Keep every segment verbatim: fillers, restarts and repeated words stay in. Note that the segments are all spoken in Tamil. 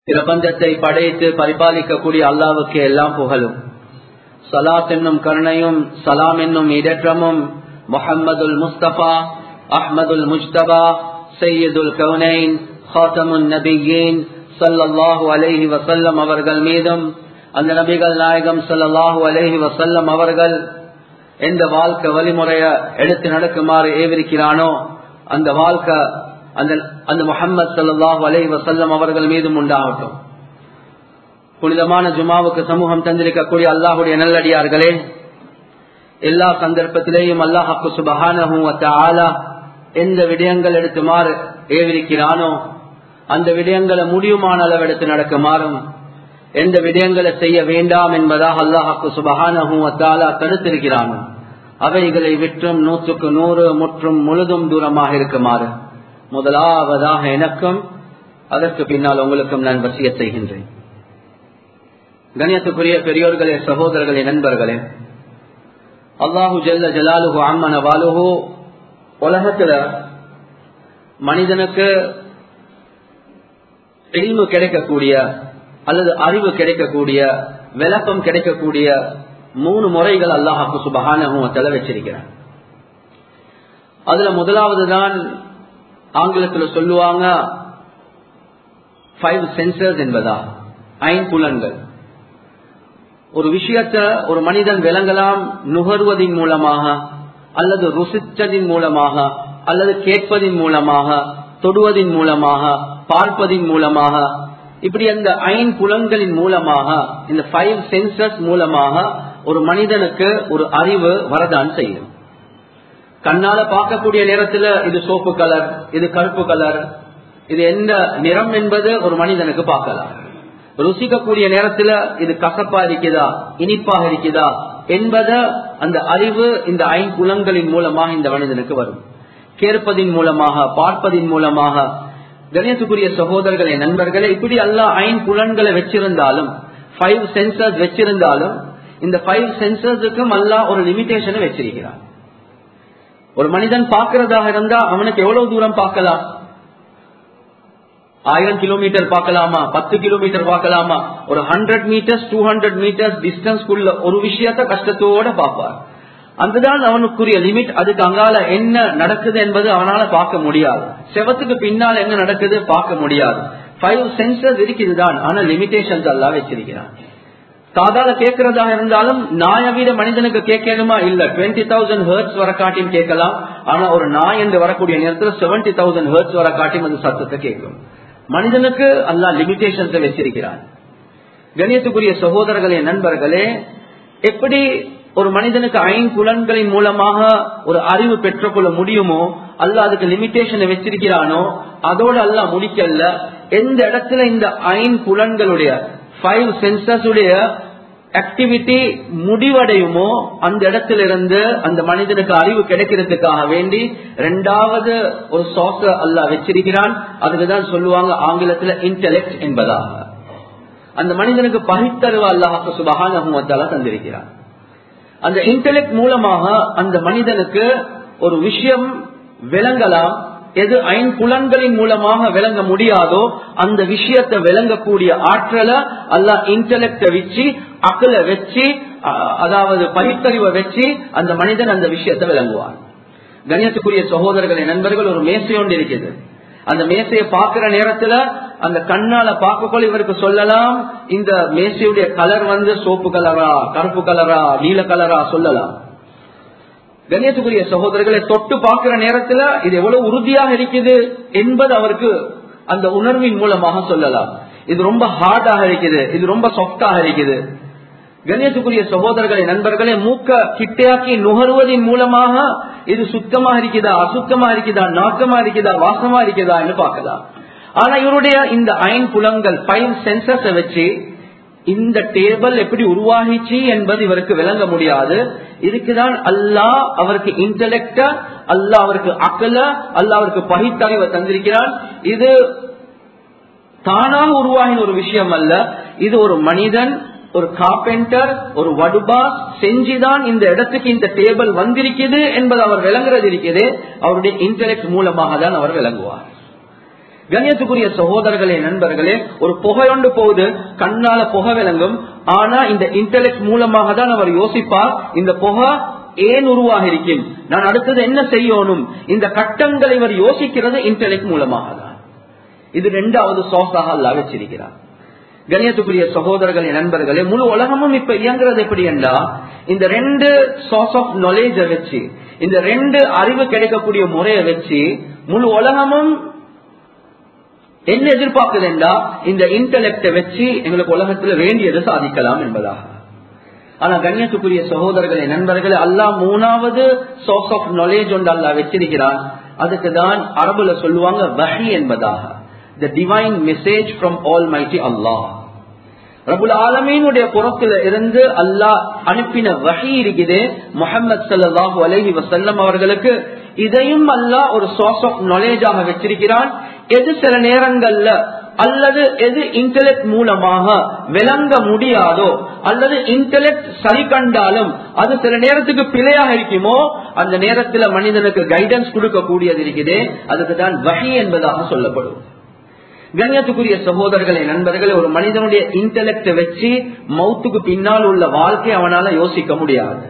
பிரபஞ்சத்தை படைத்து பரிபாலிக்கக்கூடிய அல்லாஹ்வுக்கு எல்லாம் புகழும். ஸலாத் என்னும் கருணையும் சலாம் என்னும் இடற்றமும் முஹம்மதுல் முஸ்தபா அஹ்மதுல் முஜ்தபா சையதுல் கௌனைன் ஹாத்தமுன் நபியீன் ஸல்லல்லாஹு அலைஹி வஸல்லம் அவர்கள் மீதும், அந்த நபிகள் நாயகம் ஸல்லல்லாஹு அலைஹி வஸல்லம் அவர்கள் எந்த வாழ்க்கை வழிமுறைய எடுத்து நடக்குமாறு ஏவிருக்கிறானோ அந்த வாழ்க்கை அந்த அந்த முஹம்மது ஸல்லல்லாஹு அலைஹி வஸல்லம் அவர்கள் மீதும் உண்டாகட்டும். புனிதமான ஜுமாவுக்கு சமூகம் தந்திருக்கக்கூடிய அல்லாஹுடைய நல்லடியார்களே, எல்லா சந்தர்ப்பத்திலேயும் அல்லாஹ் சுப்ஹானஹு வ தஆலா எந்த விடயங்கள் எடுத்துமாறு ஏவிருக்கிறானோ அந்த விடயங்களை முடியுமான அளவு எடுத்து நடக்குமாறும், எந்த விடயங்களை செய்ய வேண்டாம் என்பதாக அல்லாஹ் சுப்ஹானஹு வ தஆலா தடுத்திருக்கிறானோ அவைகளை விற்றும் நூற்றுக்கு நூறு முற்றும் முழுதும் தூரமாக இருக்குமாறு முதலாவதாக எனக்கும் அதற்கு பின்னால் உங்களுக்கும் நான் வசியத் செய்கின்றேன். கண்ணியத்துக்குரிய பெரியோர்களே, சகோதரர்களே, நண்பர்களே, அல்லாஹு ஜல்ல ஜலாலுஹு அம்மன வாலுஹு உலகத்துல மனிதனுக்கு இல்மு கிடைக்கக்கூடிய அல்லது அறிவு கிடைக்கக்கூடிய விளக்கம் கிடைக்கக்கூடிய மூணு முறைகள் அல்லாஹ் சுப்ஹானஹு வ தஆலா வச்சிருக்கிறார். அதுல முதலாவது தான் ஆங்கிலத்தில் சொல்லுவாங்க ஃபைவ் சென்சர்ஸ் என்பதா, ஐம்புலன்கள். ஒரு விஷயத்தை ஒரு மனிதன் விளங்கலாம் நுகர்வதின் மூலமாக அல்லது ருசிச்சதின் மூலமாக அல்லது கேட்பதின் மூலமாக தொடுவதின் மூலமாக பார்ப்பதின் மூலமாக, இப்படி அந்த ஐம்புலன்களின் மூலமாக, இந்த ஃபைவ் சென்சர்ஸ் மூலமாக ஒரு மனிதனுக்கு ஒரு அறிவு வரதான் செய்யும். கண்ணால பார்க்கக்கூடிய நேரத்துல இது சோப்பு கலர், இது கருப்பு கலர், இது எந்த நிறம் என்பது ஒரு மனிதனுக்கு பார்க்கலாம். ருசிக்கக்கூடிய நேரத்துல இது கசப்பா இருக்குதா இனிப்பாக இருக்குதா என்பத அந்த அறிவு இந்த ஐம்புலன்களின் மூலமாக இந்த மனிதனுக்கு வரும். கேட்பதின் மூலமாக பார்ப்பதின் மூலமாக. கணேசுக்குரிய சகோதரர்களே, நண்பர்களே, இப்படி அல்லாஹ் ஐம்புலன்களை வச்சிருந்தாலும் ஃபைவ் சென்சர்ஸ் வச்சிருந்தாலும் இந்த ஃபைவ் சென்சர்ஸுக்கும் அல்லாஹ் ஒரு லிமிடேஷனை வச்சிருக்கிறான். ஒரு மனிதன் பார்க்கிறதாக இருந்தா அவனுக்கு எவ்வளவு தூரம் பார்க்கலாம்? ஆயிரம் கிலோமீட்டர் பார்க்கலாமா, பத்து கிலோமீட்டர் பார்க்கலாமா, ஒரு hundred metres two hundred metres டிஸ்டன்ஸ்குள்ள ஒரு விஷயத்த கஷ்டத்தோட பார்ப்பார். அதுதான் அவனுக்குரிய லிமிட். அதுக்கு அங்கால என்ன நடக்குது என்பது அவனால பார்க்க முடியாது. செவத்துக்கு பின்னால் என்ன நடக்குது பார்க்க முடியாது. ஃபைவ் சென்சர்ஸ் இருக்குதுதான், ஆனா லிமிடேஷன்ஸ் எல்லாம் வச்சிருக்கிறான். காதால கேட்கறதாக இருந்தாலும் நாயை விட மனிதனுக்கு கேட்கணுமா? இல்ல, டுவெண்ட்டி தௌசண்ட் ஹெர்ட்ஸ் வர காட்டியும் கேட்கலாம். ஆனா ஒரு நாய் என்று வரக்கூடிய நேரத்தில் செவன்டி தௌசண்ட் ஹெர்ட்ஸ் வர காட்டியும் அது சத்தத்தை கேட்கும். மனிதனுக்கு அல்லாஹ் லிமிடேஷன்ஸை வச்சிருக்கிறான். கண்ணியத்துக்குரிய சகோதரர்களே, நண்பர்களே, எப்படி ஒரு மனிதனுக்கு ஐம்புலன்களின் மூலமாக ஒரு அறிவு பெற்றுக்கொள்ள முடியுமோ அல்லாஹ் அதுக்கு லிமிடேஷனை வச்சிருக்கிறானோ அதோடு அல்லாஹ் முடிக்கல. எந்த இடத்துல இந்த ஐம்புலன்களுடைய ஃபைவ் சென்சர்ஸ் உடைய ஆக்டிவிட்டி முடிவடையுமோ அந்த இடத்துல இருந்து அந்த மனிதனுக்கு அறிவு கிடைக்கிறதுக்காக வேண்டி இரண்டாவது ஒரு சோர்ஸ் அல்லாஹ் வச்சிருக்கிறான். அதுக்குதான் சொல்லுவாங்க ஆங்கிலத்துல இன்டெலெக்ட் என்பதாக. அந்த மனிதனுக்கு பகுத்தறிவு அல்லாஹ் சுப்ஹானஹு வ தஆலா தந்திருக்கிறான். அந்த இன்டெலெக்ட் மூலமாக அந்த மனிதனுக்கு ஒரு விஷயம் விளங்கலாம். எது ஐம்புலன்களின் மூலமாக விளங்க முடியாதோ அந்த விஷயத்தை விளங்கக்கூடிய ஆற்றலை அல்லாஹ் இன்டெலெக்ட வச்சு அக்கலை வச்சு, அதாவது பகுத்தறிவை வச்சு அந்த மனிதன் அந்த விஷயத்தை விளங்குவான். கண்ணியத்துக்குரிய சகோதரர்களை, நண்பர்கள், ஒரு மேசை ஒன்று இருக்குது. அந்த மேசையை பார்க்கிற நேரத்துல அந்த கண்ணால பார்க்கக்குள்ள இவருக்கு சொல்லலாம் இந்த மேசையுடைய கலர் வந்து சோப்பு கலரா கருப்பு கலரா நீல கலரா சொல்லலாம். கண்ணியத்துக்குரிய சகோதரர்களை, தொட்டு பார்க்கிற நேரத்துல இது எவ்வளவு உறுதியாக இருக்குது என்பது அவருக்கு அந்த உணர்வின் மூலமாக சொல்லலாம். இது ரொம்ப ஹார்டாக இருக்குது, இது ரொம்ப சாஃப்டாக இருக்குது. கண்ணியத்துக்குரிய சகோதரர்களை, நண்பர்களே, மூக்க கிட்டையாக்கி நுகர்வதின் மூலமாக இது சுத்தமா இருக்குதா அசுத்தமா இருக்குதா நாக்கமா இருக்குதா வாசமா இருக்குதா என்று பார்க்கலாம். ஆனா இவருடைய இந்த ஐம்புலன்கள் ஃபைவ் சென்சர்ஸ் வச்சு இந்த டேபிள் எப்படி உருவாகிச்சு என்பது இவருக்கு விளங்க முடியாது. இதுக்குதான் அல்லாஹ் அவருக்கு இன்டெலெக்ட, அல்லாஹ் அவருக்கு அக்கல, அல்லாஹ் அவருக்கு பகுத்தறிவை தந்திருக்கிறான். இது தானாக உருவாகின ஒரு விஷயம் அல்ல. இது ஒரு மனிதன், ஒரு கார்பெண்டர், ஒரு வடுபா செஞ்சுதான் இந்த இடத்துக்கு இந்த டேபிள் வந்திருக்குது என்பது அவர் விளங்குறது இருக்குது. அவருடைய இன்டெலெக்ட் மூலமாக தான் அவர் விளங்குவார். கண்ணியத்துக்குரிய சகோதரர்களே நண்பர்களே, ஒரு புகை ஒன்று போகுது, கண்ணால புகை விளங்கும். ஆனா இந்த இன்டெலெக்ட் மூலமாக தான் அவர் யோசிப்பார், இந்த புகை ஏன் உருவாக இருக்கும், நான் அடுத்தது என்ன செய்யணும். இந்த கட்டங்களை இவர் யோசிக்கிறது இன்டெலெக்ட் மூலமாக தான். இது இரண்டாவது சோர்ஸாக அல்லாஹ் வச்சிருக்கிறார். கண்ணியத்துக்குரிய சகோதரர்களே நண்பர்களே, முழு உலகமும் இப்ப இயங்குறது எப்படி என்றா, இந்த ரெண்டு சோர்ஸ் ஆஃப் நாலேஜ வச்சு, இந்த ரெண்டு அறிவு கிடைக்கக்கூடிய முறையை வச்சு முழு உலகமும் என்ன எதிர்பார்க்குது என்றா, இந்த இன்டெலெக்ட வச்சு எங்களுக்கு உலகத்துல வேண்டியதை சாதிக்கலாம் என்பதாக. ஆனா கண்ணியத்துக்குரிய சகோதரர்களே நண்பர்களே, அல்லாஹ் மூணாவது சோர்ஸ் ஆஃப் நாலேஜ் ஒன்று அல்லாஹ் வச்சிருக்கிறான். அதுக்கு தான் அரபுல சொல்லுவாங்க வஹி என்பதாக. The divine message from Almighty Allah. ரப்புல் ஆலமீனுடைய புறத்துல இருந்து அல்லாஹ் அனுப்பின வஹி இருக்குது முஹம்மது ஸல்லல்லாஹு அலைஹி வஸல்லம் அவர்களுக்கு. இதையும் அல்லாஹ் ஒரு சோர்ஸ் ஆஃப் நாலேஜாக வச்சிருக்கிறான். எது சில நேரங்கள்ல அல்லது எது இன்டெலெக்ட் மூலமாக விளங்க முடியாதோ, அல்லது இன்டெலெக்ட் சரி கண்டாலும் அது சில நேரத்துக்கு பிழையாக இருக்குமோ, அந்த நேரத்துல மனிதனுக்கு கைடன்ஸ் கொடுக்க கூடியது இருக்குது. அதுக்கு தான் வஹி என்பதாக சொல்லப்படும். கண்ணியத்துக்குரிய சகோதரர்களே நண்பர்களே, ஒரு மனிதனுடைய இன்டெலெக்ட வச்சு மௌத்துக்கு பின்னால் உள்ள வாழ்க்கை அவனால யோசிக்க முடியாது.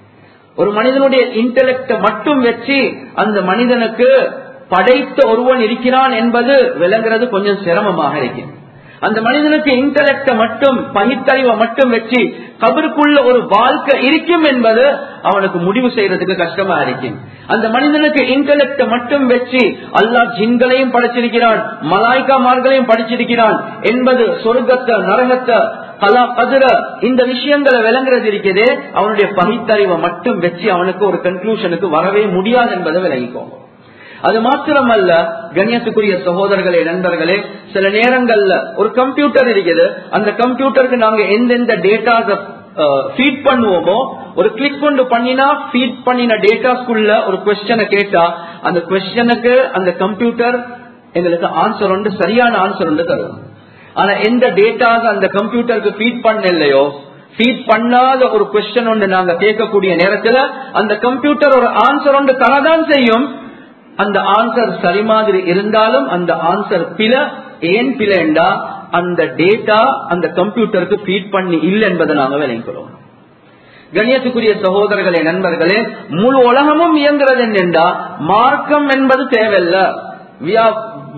ஒரு மனிதனுடைய இன்டெலெக்ட மட்டும் வச்சு அந்த மனிதனுக்கு படைத்த ஒருவன் இருக்கிறான் என்பது விளங்குறது கொஞ்சம் சிரமமாக இருக்கு. அந்த மனிதனுக்கு இன்டெலெக்ட மட்டும், பகுத்தறிவை மட்டும் வச்சு கபருக்குள்ள ஒரு வாழ்க்கை இருக்கும் என்பது அவனுக்கு முடிவு செய்யறதுக்கு கஷ்டமா இருக்கும். அந்த மனிதனுக்கு இன்டெலெக்ட மட்டும் வச்சு அல்லாஹ் ஜின்களையும் படைச்சிருக்கிறான், மலாய்க்காமார்களையும் படைச்சிருக்கிறான் என்பது, சொர்க்கத்தை நரகத்தை கலா கதிர இந்த விஷயங்களை விளங்குறது இருக்குது, அவனுடைய பகுத்தறிவை மட்டும் வச்சு அவனுக்கு ஒரு கன்க்ளூஷனுக்கு வரவே முடியாது என்பதை விளங்கிக்கோங்க. அது மாத்திரமல்ல கண்ணியத்துக்குரிய சகோதரர்களே நண்பர்களே, சில நேரங்கள்ல ஒரு கம்ப்யூட்டர் இருக்குது, அந்த கம்ப்யூட்டருக்கு நாங்க எந்தெந்த டேட்டாஸ ஃபீட் பண்ணுவோமோ, ஒரு கிளிக் கொண்டு பண்ணினா ஃபீட் பண்ணின டேட்டாஸ்குள்ள ஒரு கொஸ்டினை கேட்டா அந்த கொஸ்டினுக்கு அந்த கம்ப்யூட்டர் எங்களுக்கு ஆன்சர் ஒன்று, சரியான ஆன்சர் ஒன்று தரும். ஆனா எந்த டேட்டாஸ் அந்த கம்ப்யூட்டருக்கு ஃபீட் பண்ணலையோ, ஃபீட் பண்ணாத ஒரு கொஸ்டின் ஒன்று நாங்க கேட்கக்கூடிய நேரத்துல அந்த கம்ப்யூட்டர் ஒரு ஆன்சர் ஒன்று தரதான் செய்யும். அந்த ஆன்சர் சரி மாதிரி இருந்தாலும் அந்த ஆன்சர் பிழை. ஏன் பிழைண்டா அந்த டேட்டா அந்த கம்ப்யூட்டருக்கு ஃபீட் பண்ணி இல்லை என்பதை நாங்க விளங்குகிறோம். கண்ணியத்துக்குரிய சகோதரர்களே நண்பர்களே, முழு உலகமும் இயங்குறது என்னென்றா மார்க்கம் என்பது தேவையில்லை. we are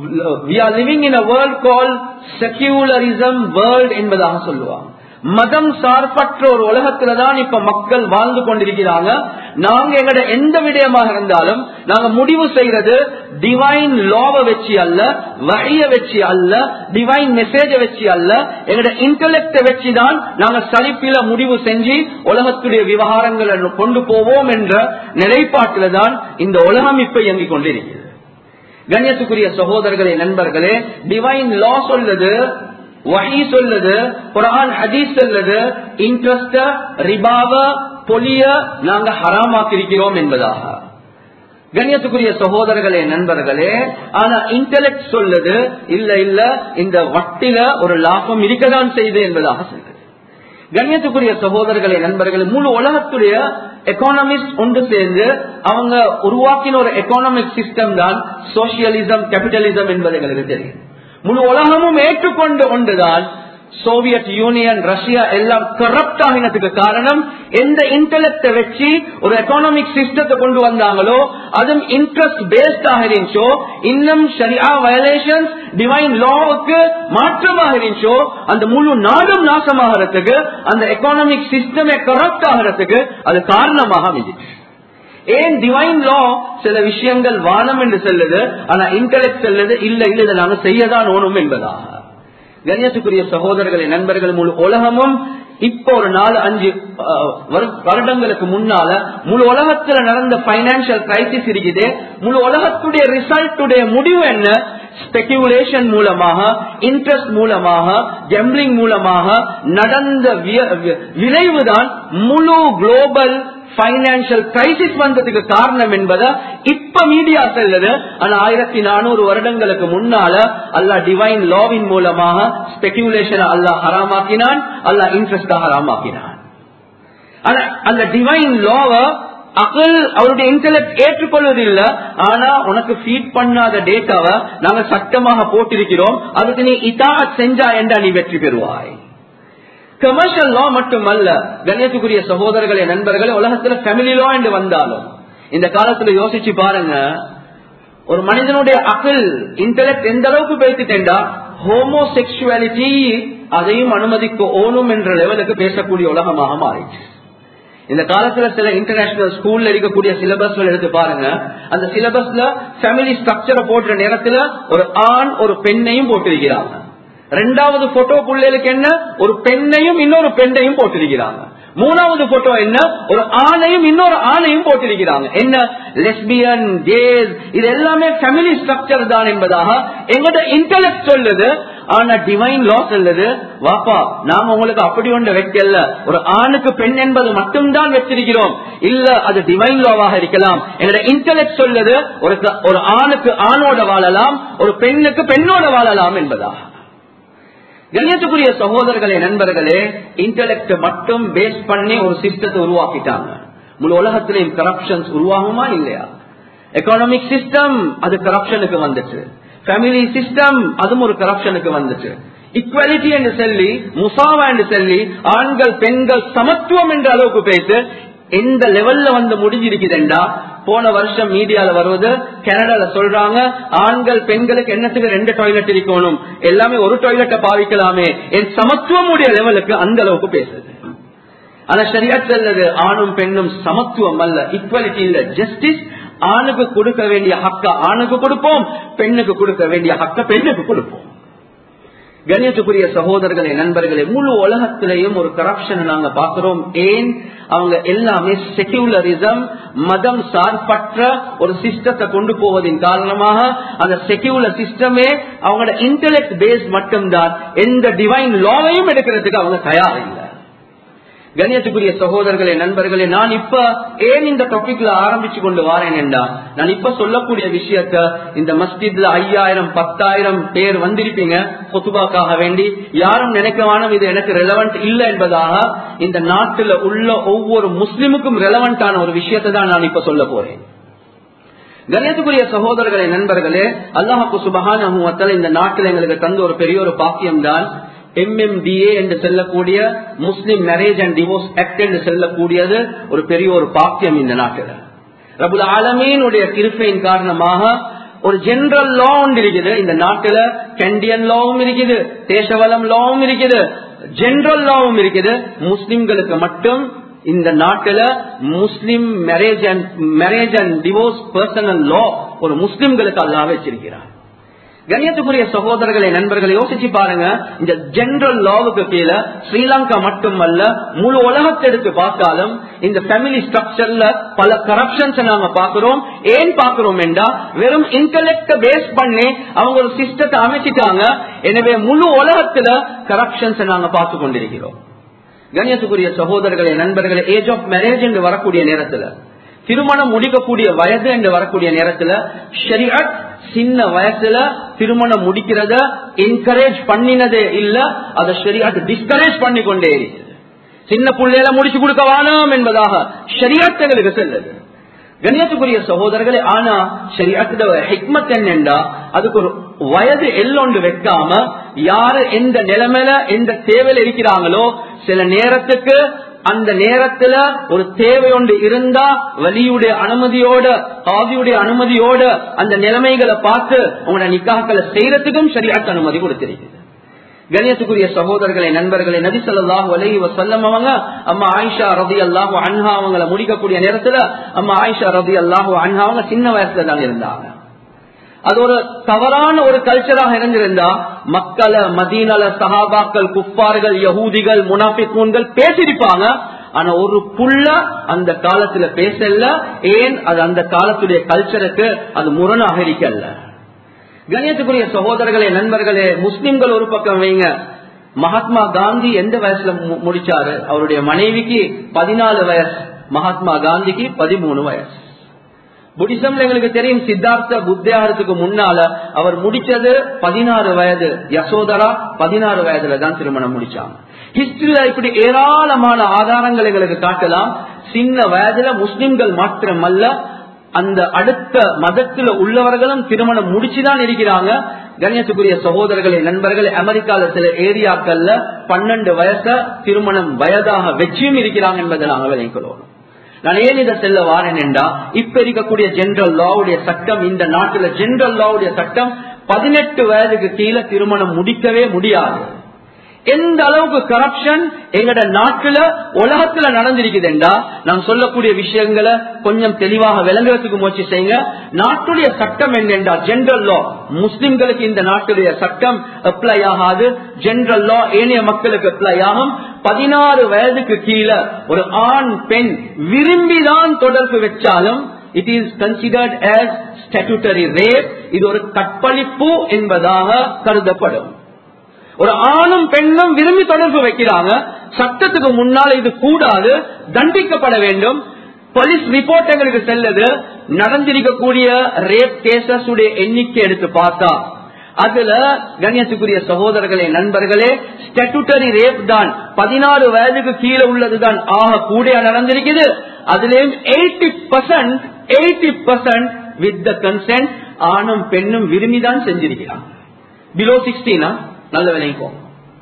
we are living in a world called secularism world என்பதாக சொல்லுவாங்க. மதம் சார்பற்ற ஒரு உலகத்துலதான் இப்ப மக்கள் வாழ்ந்து கொண்டிருக்கிறாங்க. நாங்க எங்கட எந்த விடயமாக இருந்தாலும் நாங்க முடிவு செய்யறது டிவைன் லாவை வச்சு அல்ல, வஹிய வச்சு அல்ல, டிவைன் மெசேஜ வச்சு அல்ல, எங்கட இன்டெலெக்ட வச்சுதான் நாங்க சரிப்பில முடிவு செஞ்சு உலகத்துடைய விவகாரங்களை கொண்டு போவோம் என்ற நிலைப்பாட்டில தான் இந்த உலகம் இப்ப இயங்கிக் கொண்டிருக்கிறது. கண்ணியத்துக்குரிய சகோதரர்களே நண்பர்களே, டிவைன் லா சொல்லுது, வஹி சொல்லுது, குர்ஆன் ஹதீஸ் சொல்லுது, இன்ட்ரஸ்ட், ரிபாவ, பொலிய நாங்க ஹராமாக்கிருக்கிறோம் என்பதாக. கண்ணியத்துக்குரிய சகோதரர்களே நண்பர்களே, ஆனா இன்டெலெக்ட் சொல்லுது இல்ல இல்ல இந்த வட்டில ஒரு லாபம் இருக்கதான் செய்து என்பதாக சொல்லுது. கண்ணியத்துக்குரிய சகோதரர்களே நண்பர்களே, முழு உலகத்துடைய எக்கானமிஸ்ட் ஒன்று சேர்ந்து அவங்க உருவாக்கின ஒரு எக்கானமிக் சிஸ்டம் தான் சோசியலிசம், கேபிட்டலிசம் என்பது எங்களுக்கு தெரியும். முழு உலகமும் ஏற்றுக்கொண்டு ஒன்றுதான் சோவியத் யூனியன், ரஷ்யா எல்லாம் கரப்ட் ஆகினதுக்கு காரணம் எந்த இன்டெலெக்ட வச்சு ஒரு எக்கானமிக் சிஸ்டத்தை கொண்டு வந்தாங்களோ அதுவும் இன்ட்ரெஸ்ட் பேஸ்ட் ஆக இருந்துச்சோ, இன்னும் ஷரியா வயலேஷன்ஸ், டிவைன் லாவுக்கு மாற்றமாக இருந்துச்சோ, அந்த முழு நாடும் நாசமாகிறதுக்கு, அந்த எக்கானமிக் சிஸ்டமே கரப்ட் ஆகிறதுக்கு அது காரணமாக அமைஞ்சிச்சு. ஏன் டிவைன் லா சில விஷயங்கள் வானம் என்று சொல்லுது, ஆனா இன்டெலெக்ட் சொல்லுது இல்ல இல்ல இதை நாங்க செய்யதான் ஓணும் என்பதாக. கண்ணியத்துக்குரிய சகோதரர்களே நண்பர்கள், முழு உலகமும் இப்ப ஒரு நாலு அஞ்சு வருடங்களுக்கு முன்னால முழு உலகத்துல நடந்த பைனான்சியல் கிரைசிஸ் இருக்குது. முழு உலகத்துடைய ரிசல்ட்டுடைய முடிவு என்ன? ஸ்பெகுலேஷன் மூலமாக, இன்ட்ரெஸ்ட் மூலமாக, கேம்பிளிங் மூலமாக நடந்த விளைவுதான் முழு குளோபல் பைனான்சியல் கிரைசிஸ் வந்ததுக்கு காரணம் என்பதை இப்ப மீடியா சொல்லுது. ஆனா ஆயிரத்தி நானூறு வருடங்களுக்கு முன்னால அல்லாஹ் டிவைன் லாவின் மூலமாக ஸ்பெகுலேஷன் அல்லாஹ் ஹராமாக்கினான், அல்லாஹ் இன்ட்ரெஸ்ட் ஹராமாக்கினான். ஆனா அந்த டிவைன் லாவை அகல் அவருடைய இன்டெலெக்ட் ஏற்றுக்கொள்வதில்லை. ஆனா உனக்கு ஃபீட் பண்ணாத டேட்டாவை நாங்க சட்டமாக போட்டிருக்கிறோம், அதுக்கு நீ இதாஅத் செஞ்சா என்றா நீ வெற்றி பெறுவாய். கமர்ஷியல் லா மட்டுமல்ல கண்ணியத்துக்குரிய சகோதரர்களே நண்பர்களே, உலகத்துல ஃபேமிலி லா என்று வந்தாலும் இந்த காலத்துல யோசிச்சு பாருங்க, ஒரு மனிதனுடைய அகல் இன்டெலெக்ட் எந்த அளவுக்கு பேசிட்டேன்டா ஹோமோசெக்சுவாலிட்டி அதையும் அனுமதிக்க ஓணும் என்ற லெவலுக்கு பேசக்கூடிய உலகமாக மாறிச்சு. இந்த காலத்துல சில இன்டர்நேஷனல் ஸ்கூல்ல இருக்கக்கூடிய சிலபஸ் எடுத்து பாருங்க, அந்த சிலபஸ்ல ஃபேமிலி ஸ்ட்ரக்சரை போடுற நேரத்துல ஒரு ஆண் ஒரு பெண்ணையும் போட்டிருக்கிறாங்க. ரெண்டாவது போட்டோ பிள்ளைகளுக்கு என்ன, ஒரு பெண்ணையும் இன்னொரு பெண்ணையும் போட்டிருக்கிறாங்க. மூணாவது போட்டோ என்ன, ஒரு ஆணையும் இன்னொரு ஆணையும் போட்டிருக்கிறாங்க. என்ன, லெஸ்பியன், கேஸ், இது எல்லாமே ஃபேமிலி ஸ்ட்ரக்சர் தான் என்பதாக எங்களோட இன்டெலெக்ட் சொல்லுது. ஆனா டிவைன் லா சொல்லுது, வாப்பா நாம உங்களுக்கு அப்படி ஒன்று வைக்கல, ஒரு ஆணுக்கு பெண் என்பது மட்டும்தான் வச்சிருக்கிறோம். இல்ல, அது டிவைன் லாவாக இருக்கலாம். எங்களோட இன்டெலெக்ட் சொல்லுது ஒரு ஒரு ஆணுக்கு ஆணோட வாழலாம், ஒரு பெண்ணுக்கு பெண்ணோட வாழலாம் என்பதாக. கண்ணியத்துக்குரிய சகோதரர்களே நண்பர்களே, இன்டெலெக்ட் மட்டும் பேஸ் பண்ணி ஒரு சிஸ்டத்தை உருவாக்கிட்டாங்க. முழு உலகத்திலேயும் கரப்ஷன்ஸ் உருவாகுமா இல்லையா? எக்கானமிக் சிஸ்டம் அது கரப்ஷனுக்கு வந்துச்சு, ஃபேமிலி சிஸ்டம் அதுவும் ஒரு கரப்ஷனுக்கு வந்துச்சு. ஈக்வாலிட்டி என்று சொல்லி, முசாவா என்று சொல்லி, ஆண்கள் பெண்கள் சமத்துவம் என்ற அளவுக்கு பேசு எந்த லெவல்ல வந்து முடிஞ்சிருக்குதுண்டா, போன வருஷம் மீடியால வருவது கனடால சொல்றாங்க, ஆண்கள் பெண்களுக்கு என்னத்துக்கு ரெண்டு டாய்லெட் இருக்கணும், எல்லாமே ஒரு டாய்லெட்டை பாவிக்கலாமே, என் சமத்துவம் உடைய லெவலுக்கு அந்த அளவுக்கு பேசுது. ஆனா ஷரியத் சொல்லுது ஆணும் பெண்ணும் சமத்துவம் அல்ல, ஈக்வாலிட்டி இல்ல, ஜஸ்டிஸ். ஆணுக்கு கொடுக்க வேண்டிய ஹக்க ஆணுக்கு கொடுப்போம், பெண்ணுக்கு கொடுக்க வேண்டிய ஹக்க பெண்ணுக்கு கொடுப்போம். கண்ணியத்துக்குரிய சகோதரர்களே நண்பர்களே, முழு உலகத்திலையும் ஒரு கரப்ஷன் நாங்க பாக்குறோம். ஏன்? அவங்க எல்லாமே செக்யூலரிசம், மதம் சார்பற்ற ஒரு சிஸ்டத்தை கொண்டு போவதின் காரணமாக அந்த செக்யூலர் சிஸ்டமே அவங்களோட இன்டெலெக்ட் பேஸ் மட்டும்தான், எந்த டிவைன் லாவையும் எடுக்கிறதுக்கு அவங்க தயாரில்லை. கண்ணியத்துக்குரிய சகோதரர்களே நண்பர்களே, நான் இப்ப ஏன் இந்த டாபிக்ல ஆரம்பிச்சு கொண்டு வரேன் என்றா, நான் இப்ப சொல்லக்கூடிய விஷயத்த இந்த மஸ்ஜித்ல ஐயாயிரம் பத்தாயிரம் பேர் வந்திருப்பீங்க குத்துபாக்காக வேண்டி, யாரும் நினைக்கவானும் இது எனக்கு ரெலவென்ட் இல்லை என்பதாக. இந்த நாட்டுல உள்ள ஒவ்வொரு முஸ்லிமுக்கும் ரெலவென்டான ஒரு விஷயத்தை தான் நான் இப்ப சொல்ல போறேன். கண்ணியத்துக்குரிய சகோதரர்களே நண்பர்களே, அல்லாஹ்வுக்கு சுப்ஹானஹு வ தஆலா இந்த நாட்டில் எங்களுக்கு தந்த ஒரு பெரிய ஒரு பாக்கியம் தான் எம் எம் டி ஏ என்று சொல்லக்கூடிய Muslim marriage and divorce act என்று சொல்லக்கூடியது ஒரு பெரிய ஒரு பாக்கியம் இந்த நாட்டில். ரப்புல் ஆலமீனுடைய கிருபையின் காரணமாக ஒரு ஜெனரல் லா ஒன்று இருக்குது இந்த நாட்டில். கண்டியன் லாவும் இருக்குது, தேசவலம் லாவும் இருக்குது, ஜெனரல் லாவும் இருக்குது. முஸ்லிம்களுக்கு மட்டும் இந்த நாட்டில் Muslim marriage and marriage and divorce personal law ஒரு முஸ்லிம்களுக்கு அல்லாஹ் வச்சிருக்கிறார். கண்ணியத்துக்குரிய சகோதரர்களை நண்பர்களை யோசிச்சு பாருங்க, இந்த ஜெனரல் லாவுக்கு கீழே ஸ்ரீலங்கா மட்டுமல்ல முழு உலகத்தை எடுத்து பார்த்தாலும் இந்த ஃபேமிலி ஸ்ட்ரக்சர்ல பல கரப்ஷன்ஸ் நாங்க பாக்குறோம். ஏன் பாக்குறோம் என்றா, வெறும் இன்டெலெக்ட பேஸ் பண்ணி அவங்க ஒரு சிஸ்டத்தை அமைச்சிட்டாங்க. எனவே முழு உலகத்துல கரப்ஷன்ஸ் நாங்க பார்த்து கொண்டிருக்கிறோம். கண்ணியத்துக்குரிய சகோதரர்களை நண்பர்களை, ஏஜ் ஆஃப் மேரேஜ் என்று வரக்கூடிய நேரத்துல, திருமணம் முடிக்கக்கூடிய வயது என்று வரக்கூடிய நேரத்துல, ஷரியத் சின்ன வயசுல திருமணம் முடிக்கிறத என்கரேஜ் பண்ணினதே இல்ல, அதை ஷரியத் டிஸ்கரேஜ் பண்ணி கொண்டே இருக்குது. சின்ன பிள்ளையில முடிச்சு கொடுக்க வேணாம் என்பதாக ஷரியத் எங்களுக்கு செல்லுது. கண்ணியத்துக்குரிய சகோதரர்களே, ஆனா ஷரியத்தோட ஹிக்மத் என்னென்றா, அதுக்கு ஒரு வயது எல்லொன்று வைக்காம யாரு எந்த நிலைமையில எந்த தேவையில இருக்கிறாங்களோ, சில நேரத்துக்கு அந்த நேரத்துல ஒரு தேவை ஒன்று இருந்தா வலியுடைய அனுமதியோட காதியுடைய அனுமதியோட அந்த நிலைமைகளை பார்த்து உங்களோட நிக்காக்களை செய்யறதுக்கும் ஷரியத் அனுமதி கொடுத்திருக்கிறது. கண்ணியத்துக்குரிய சகோதரர்களை நண்பர்களை, நபி ஸல்லல்லாஹு அலைஹி வஸல்லம் அவங்க அம்மா ஆயிஷா ரலியல்லாஹு அன்ஹா அவங்களை முடிக்கக்கூடிய நேரத்துல அம்மா ஆயிஷா ரலியல்லாஹு அன்ஹா அவங்க சின்ன வயசுல தான் இருந்தாங்க. அது ஒரு தவறான ஒரு கல்ச்சராக இருந்திருந்தா மக்களை மதீனால சஹாபாக்கள், குஃபார்கள், யஹூதிகள், முனாஃபிகூன்கள் பேசிருப்பாங்க. ஆனா ஒரு புள்ள அந்த காலத்துல பேசல. ஏன்? அது அந்த காலத்துடைய கல்ச்சருக்கு அது முரணாக இருக்கல்ல. கண்ணியத்துக்குரிய சகோதரர்களே நண்பர்களே, முஸ்லிம்கள் ஒரு பக்கம் வைங்க, மகாத்மா காந்தி எந்த வயசுல முடிச்சாரு? அவருடைய மனைவிக்கு பதினாலு வயசு, மகாத்மா காந்திக்கு பதிமூணு வயசு. புத்திசம்ல எங்களுக்கு தெரியும், சித்தார்த்த புத்தியாரத்துக்கு முன்னால அவர் முடிச்சது பதினாறு வயது. யசோதரா பதினாறு வயதுல தான் திருமணம் முடிச்சாங்க. ஹிஸ்டரியில இப்படி ஏராளமான ஆதாரங்கள் எங்களுக்கு காட்டலாம். சின்ன வயதுல முஸ்லிம்கள் மாத்திரமல்ல, அந்த அடுத்த மதத்துல உள்ளவர்களும் திருமணம் முடிச்சுதான் இருக்கிறாங்க. கண்ணியத்துக்குரிய சகோதரர்களே, நண்பர்களே, அமெரிக்கால சில ஏரியாக்கள்ல பன்னெண்டு வயச திருமணம் வயதாக வச்சியும் இருக்கிறாங்க என்பதை நாங்கள் விளைக்கிறோம். நான் ஏன் இதை செல்ல வாரேன் என்றா, இப்ப இருக்கக்கூடிய ஜெனரல் லாவுடைய சட்டம், இந்த நாட்டுல ஜெனரல் லாவுடைய சட்டம் பதினெட்டு வயதுக்கு கீழே திருமணம் முடிக்கவே முடியாது. எந்த அளவுக்கு கரப்ஷன் எங்கட நாட்டுல உலகத்துல நடந்திருக்குதுண்டா, நான் சொல்லக்கூடிய விஷயங்களை கொஞ்சம் தெளிவாக விளங்குறதுக்கு முயற்சி செய்யுங்க. நாட்டுடைய சட்டம் என்னென்றா, ஜெனரல் லா முஸ்லிம்களுக்கு இந்த நாட்டுடைய சட்டம் அப்ளை ஆகாது. ஜெனரல் லா ஏனைய மக்களுக்கு அப்ளை ஆகும். பதினாறு வயதுக்கு கீழே ஒரு ஆண் பெண் விரும்பிதான் தொடர்பு வச்சாலும் it is considered as statutory rape. இது ஒரு கற்பழிப்பு என்பதாக கருதப்படும். ஒரு ஆணும் பெண்ணும் விரும்பி தொடர்பு வைக்கிறாங்க, சட்டத்துக்கு முன்னால் இது கூடாது, தண்டிக்கப்பட வேண்டும். போலீஸ் ரிப்போர்ட் எங்களுக்கு செல்லுது. நடந்திருக்கக்கூடிய ரேப் கேசஸ் உடைய எண்ணிக்கை எடுத்து பார்த்தா அதுல கண்ணியத்துக்குரிய சகோதரர்களே, நண்பர்களே, ஸ்டாட்யூட்டரி ரேப் தான் பதினாறு வயதுக்கு கீழே உள்ளதுதான் ஆக கூட நடந்திருக்குது. அதுலயும் eighty percent eighty percent with the consent, ஆணும் பெண்ணும் விரும்பிதான் செஞ்சிருக்கிறாங்க. பிலோ சிக்ஸ்டீனா நல்ல விளைக்கும்.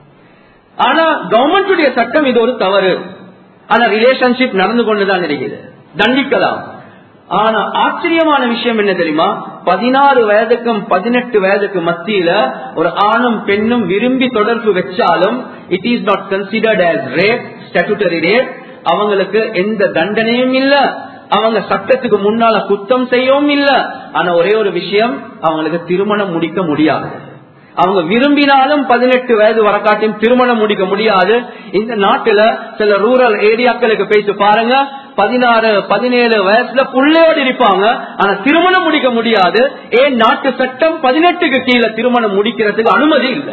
ஆனா கவர்மெண்ட் சட்டம் இது ஒரு தவறு. ஆனா ரிலேஷன்ஷிப் நடந்து கொண்டுதான் இருக்குது, தண்டிக்கலாம். ஆனா ஆச்சரியமான விஷயம் என்ன தெரியுமா, பதினாறு வயதுக்கும் பதினெட்டு வயதுக்கு மத்தியில ஒரு ஆணும் பெண்ணும் விரும்பி தொடர்பு வச்சாலும் it is not considered as rape, statutory rape. அவங்களுக்கு எந்த தண்டனையும் இல்ல, அவங்க சட்டத்துக்கு முன்னால குத்தம் செய்யவும் இல்ல. ஆனா ஒரே ஒரு விஷயம், அவங்களுக்கு திருமணம் முடிக்க முடியாது. அவங்க விரும்பினாலும் பதினெட்டு வயது வரக்காட்டியும் திருமணம் முடிக்க முடியாது. இந்த நாட்டுல சில ரூரல் ஏரியாக்களுக்கு போயிட்டு பாருங்க, பதினாறு பதினேழு வயசுல புள்ளையோடு இருப்பாங்க, ஆனா திருமணம் முடிக்க முடியாது. ஏன்? நாட்டு சட்டம் பதினெட்டுக்கு கீழே திருமணம் முடிக்கிறதுக்கு அனுமதி இல்லை.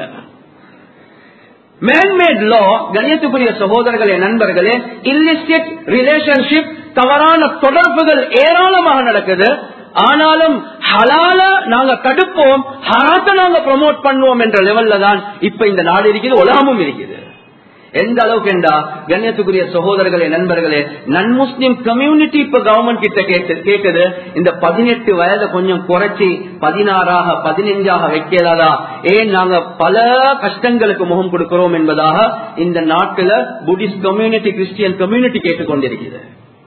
மேன்மேட் லா, கண்ணியத்துக்குரிய சகோதரர்களே, நண்பர்களே, இல்லிசிட் ரிலேஷன்ஷிப், தவறான தொடர்புகள் ஏராளமாக நடக்குது. ஆனாலும் ஹலால நாங்க தடுப்போம், ஹராத்த நாங்க ப்ரமோட் பண்ணுவோம் என்ற லெவல்ல தான் இப்ப இந்த நாடு இருக்குது, உலகமும் இருக்குது. எந்த அளவுக்கு என்றா, கண்ணியத்துக்குரிய சகோதரர்களே, நண்பர்களே, நன் முஸ்லிம் கம்யூனிட்டி இப்ப கவர்மெண்ட் கிட்ட கேட்குது, இந்த பதினெட்டு வயதை கொஞ்சம் குறைச்சி பதினாறாக பதினைஞ்சாக வைக்கலாதா? ஏன் நாங்க பல கஷ்டங்களுக்கு முகம் கொடுக்கிறோம் என்பதாக இந்த நாட்டுல புத்திஸ்ட் கம்யூனிட்டி, கிறிஸ்டியன் கம்யூனிட்டி கேட்டுக்கொண்டிருக்கிறது.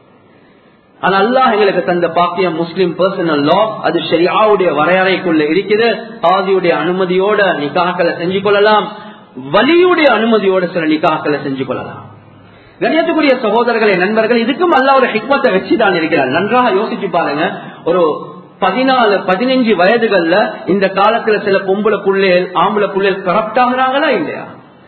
ஆனா அல்லாஹ் எங்களுக்கு தந்த பாக்கியம் முஸ்லிம் பர்சனல் லா, அது ஷரியாவுடைய வரையறைக்குள்ள இருக்குது. ஆதியுடைய அனுமதியோட நிக்காக்களை செஞ்சு கொள்ளலாம், வலியுடைய அனுமதியோட சில நிக்காக்களை செஞ்சு கொள்ளலாம். கண்ணியத்துக்குரிய சகோதரர்களே, நண்பர்கள், இதுக்கும் அல்லாஹ் ஒரு ஹிக்மத்தை வச்சுதான் இருக்கிறார். நன்றாக யோசிச்சு பாருங்க. ஒரு பதினாலு பதினஞ்சு வயதுகள்ல இந்த காலத்துல சில பொம்பளை புள்ளைகள், ஆம்பளை புள்ளைகள் கரப்ட் ஆகுறாங்களா இல்லையா?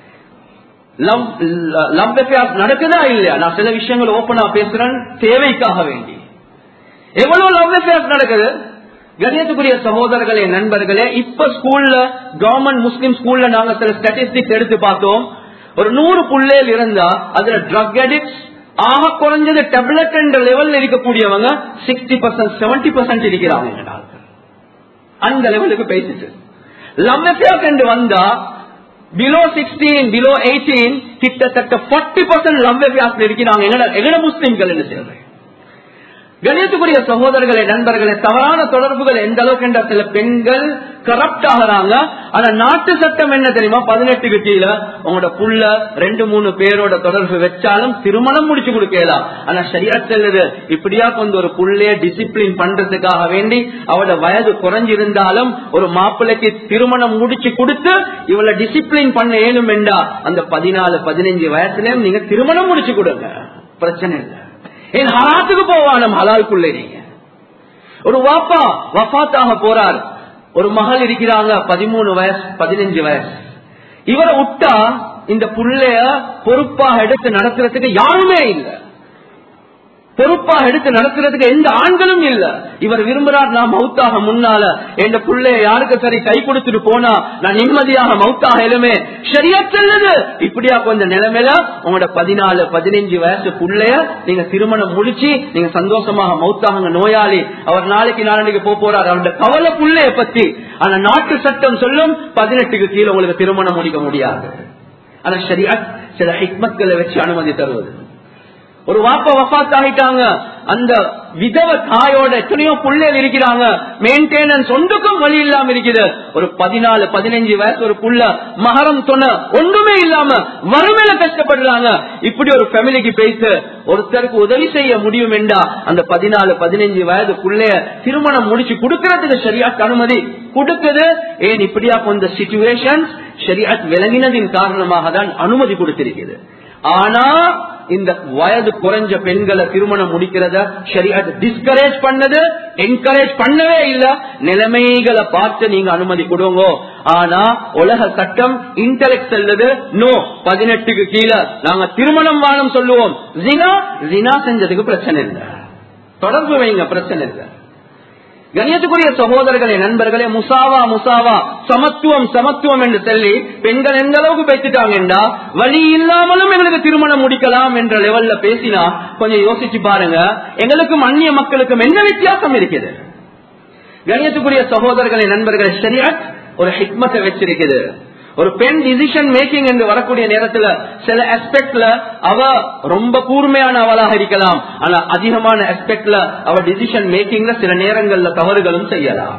லவ் அஃபேர்ஸ் நடக்குதா இல்லையா? நான் சில விஷயங்கள் ஓபனா பேசுறேன் தேவைக்காக வேண்டி. எவ்வளவு லவ் அஃபேர்ஸ் நடக்குது? கண்ணியத்துக்குரிய சகோதரர்களே, நண்பர்களே, இப்ப ஸ்கூல்ல, கவர்மெண்ட் முஸ்லிம் ஸ்கூல்ல நாங்க சில ஸ்டாட்டிஸ்டிக்ஸ் எடுத்து பார்த்தோம். ஒரு நூறு புள்ளைகள் இருந்தா அதுல ட்ரக் அடிக்ட்ஸ் ஆக குறைஞ்சது டேப்லெட் என்ற லெவல்ல இருக்கக்கூடியவங்க சிக்ஸ்டி பர்சன்ட் செவன்டி பர்சன்ட் இருக்கிறாங்க. அந்த லெவலுக்கு பேசிட்டு லவ் அஃபேர்ஸ் என்று வந்தா பிலோ சிக்ஸ்டீன் பிலோ எயிட்டீன் கிட்டத்தட்ட ஃபார்ட்டி பர்சன்ட் லவ் அஃபேர்ஸ் இருக்கிறாங்க. எங்கட முஸ்லிம்கள் என்ன செய்யறேன்? கணியத்துக்குரிய சகோதரர்களே, நண்பர்களே, தவறான தொடர்புகள் எந்த அளவுக்கு என்ற சில பெண்கள் கரப்ட் ஆகிறாங்க. ஆனா நாட்டு சட்டம் என்ன தெரியுமா? பதினெட்டுக்கு கீழே உங்களோட புள்ள ரெண்டு மூணு பேரோட தொடர்பு வச்சாலும் திருமணம் முடிச்சு கொடுக்கலாம். ஆனா ஷரியத் சொல்லுது, இப்படியா கொஞ்சம் ஒரு புள்ளைய டிசிப்ளின் பண்றதுக்காக வேண்டி அவளோட வயது குறைஞ்சிருந்தாலும் ஒரு மாப்பிள்ளைக்கு திருமணம் முடிச்சு கொடுத்து இவளை டிசிப்ளின் பண்ண ஏனும் என்றா அந்த பதினாலு பதினஞ்சு வயசுலயும் நீங்க திருமணம் முடிச்சு கொடுங்க, பிரச்சனை இல்லை. ஏன் ஹராத்துக்கு போவானம் ஹலாலுக்குள்ளே. நீங்க ஒரு வாப்பா வஃபாத்தாக போறார், ஒரு மகள் இருக்கிறாங்க பதிமூணு வயசு பதினஞ்சு வயசு. இவரை விட்டா இந்த புள்ளைய பொறுப்பாக எடுத்து நடத்துறதுக்கு யாருமே இல்லை. பொறுப்பாக எடுத்து நடத்துறதுக்கு எந்த ஆண்களும் இல்ல. இவர் விரும்புறார் நான் மௌத்தாக முன்னால என் பிள்ளைய யாருக்கு சரி கை கொடுத்துட்டு போனா நான் நிம்மதியாக மௌத்தாக எழுமே. ஷரியத் சொல்லுது இப்படியா கொஞ்சம் நிலைமையில உங்களோட பதினாலு பதினஞ்சு வயசு பிள்ளைய நீங்க திருமணம் முடிச்சு நீங்க சந்தோஷமாக மௌத்தாக. நோயாளி அவர் நாளைக்கு நாளைக்கு போக போறார், அவருடைய கவலை பிள்ளைய பத்தி. ஆனா நாட்டு சட்டம் சொல்லும் பதினெட்டுக்கு கீழே உங்களுக்கு திருமணம் முடிக்க முடியாது. ஆனா ஷரியத் சில ஹிக்மத்களை வச்சு அனுமதி தருவது. ஒரு வாப்பா வஃபாத் ஆகிட்டாங்க, அந்த விதவ தாயோட எத்தனையோ பிள்ளைகள் இருக்கிறாங்க, மெயின்டெனன்ஸ் ஒன்றுக்கும் வழி இல்லாம இருக்குது. ஒரு பதினாலு பதினஞ்சு வயசு ஒரு புள்ள மகரம் சொன்ன ஒன்றுமே இல்லாம வறுமையில கஷ்டப்படுறாங்க. இப்படி ஒரு ஃபேமிலிக்கு போயிட்டு ஒருத்தருக்கு உதவி செய்ய முடியும் என்றா அந்த பதினாலு பதினஞ்சு வயது புள்ளைய திருமணம் முடிச்சு கொடுக்கறதுக்கு ஷரியத் அனுமதி கொடுக்குது. ஏன் இப்படியா கொஞ்சம் சிச்சுவேஷன் ஷரியத் விளங்கினதின் காரணமாக தான் அனுமதி கொடுத்திருக்கிறது. ஆனா இந்த வயது குறைஞ்ச பெண்களை திருமணம் முடிக்கிறத ஷரியத் டிஸ்கரேஜ் பண்ணது, என்கரேஜ் பண்ணவே இல்ல. நிலைமைகளை பார்த்து நீங்க அனுமதி கொடுங்க. ஆனா உலக சட்டம் இன்டெலெக்ட் செல்லுது நோ, பதினெட்டுக்கு கீழே நாங்க திருமணம் வானம் சொல்லுவோம். ஜினா ஜினா செஞ்சதுக்கு பிரச்சனை இல்லை, தொடர்பு வைங்க, பிரச்சனை இல்லை. கண்ணியத்துக்குரிய சகோதரர்களே நண்பர்களே, முசாவா முசாவா சமத்துவம் சமத்துவம் என்று சொல்லி பெண்கள் எந்த அளவுக்கு பேசிட்டாங்கடா வழி இல்லாமலும் எங்களுக்கு திருமணம் முடிக்கலாம் என்ற லெவல்ல பேசினா கொஞ்சம் யோசிச்சு பாருங்க, எங்களுக்கும் அந்நிய மக்களுக்கும் என்ன வித்தியாசம் இருக்குது. கண்ணியத்துக்குரிய சகோதரர்களே நண்பர்களே, ஷரியத் ஒரு ஹிக்மத்தை வச்சிருக்குது. ஒரு பெண் டிசிஷன் மேக்கிங் என்று வரக்கூடிய நேரத்துல சில ஆஸ்பெக்ட்ல அவ ரொம்ப கூர்மையான அவளாக இருக்கலாம், ஆனா அதிகமான ஆஸ்பெக்ட்ல அவ டிசிஷன் மேக்கிங்ல சில நேரங்கள்ல தவறுகளும் செய்யலாம்.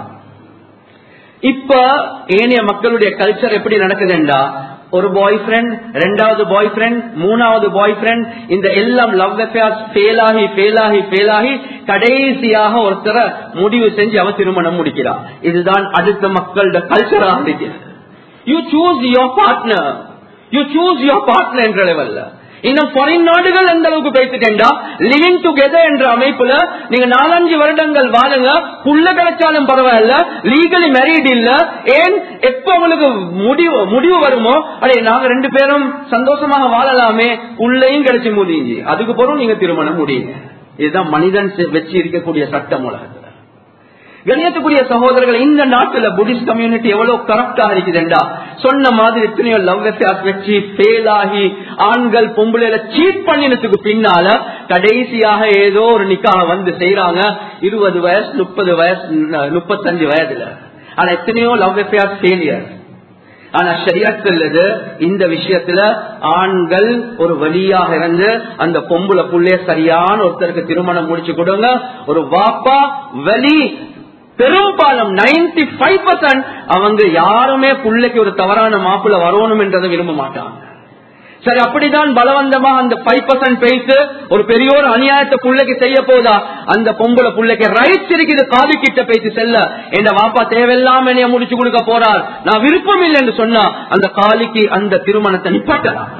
இப்ப ஏனைய மக்களுடைய கல்ச்சர் எப்படி நடக்குதுண்டா, ஒரு பாய் ஃப்ரெண்ட், ரெண்டாவது பாய் ஃப்ரெண்ட், மூணாவது பாய் ஃப்ரெண்ட், இந்த எல்லாம் லவ் அஃபேர்ஸ் ஃபெயில் ஆகி ஃபெயில் ஆகி ஃபெயில் ஆகி கடைசியாக ஒருத்தர முடிவு செஞ்சு அவ திருமணம் முடிக்கிறார். இதுதான் அடுத்த மக்களோட கல்ச்சராக இருக்கிறது. You choose your partner. You choose your partner என்ற லெவல்ல. இன்னும் ஃபாரின் நாடுகள் எந்த அளவுக்கு பேசிட்டேன்டா லிவிங் டுகெதர் என்ற அமைப்புல நீங்க நாலஞ்சு வருடங்கள் வாழுங்க, புள்ள கிடைச்சாலும் பரவாயில்ல, லீகலி மேரீட் இல்ல. ஏன் எப்ப உங்களுக்கு முடிவு முடிவு வருமோ அடே நாங்க ரெண்டு பேரும் சந்தோஷமாக வாழலாமே, புள்ளையும் கிடைச்சி முடிஞ்சு அதுக்கு பிறகு நீங்க திருமணம் முடியுங்க. இதுதான் மனிதன் வச்சு இருக்கக்கூடிய சட்டம் உலகத்துல. கண்ணியத்துக்குரிய சகோதரர்கள், இந்த நாட்டுல புத்திஸ்ட் கம்யூனிட்டி எவ்வளவு கரப்டா இருக்குதுண்டா சொன்ன மாதிரி எத்தனையோ லவ் அஃபேர்ஸ் வச்சு ஃபெயில் ஆகி ஆண்கள் பொம்பளையில சீட் பண்ணினதுக்கு பின்னால கடைசியாக ஏதோ ஒரு நிக்காக வந்து செய்யறாங்க. இருபது வயசு முப்பது வயசு முப்பத்தஞ்சு வயதுல. ஆனா எத்தனையோ லவ் அஃபேர்ஸ் ஃபெயிலியர். ஆனா ஷரியத் சொல்லுது இந்த விஷயத்துல ஆண்கள் ஒரு வழியாக இருந்து அந்த பொம்பளை புள்ளைய சரியான ஒருத்தருக்கு திருமணம் முடிச்சு கொடுங்க. ஒரு வாப்பா வலி பெரும்பாலும் நைன்டி ஃபைவ் பர்சன்ட் அவங்க யாருமே புள்ளைக்கு ஒரு தவறான மாப்பிள்ள வரணும் என்றதை விரும்ப மாட்டாங்க. சரி, அப்படிதான் பலவந்தமா அந்த ஃபைவ் பர்சன்ட் பேசி ஒரு பெரிய ஒரு அநியாயத்தை புள்ளைக்கு செய்ய போதா அந்த பொம்பளை புள்ளைக்கு ரைட்ஸ் இருக்குது காது கிட்ட பேசி செல்ல. என் வாப்பா தேவையில்லாம என்னைய முடிச்சு கொடுக்க போறார், நான் விருப்பம் இல்லை என்று சொன்னா அந்த காலிக்கு அந்த திருமணத்தை நிப்பாட்டலாம்.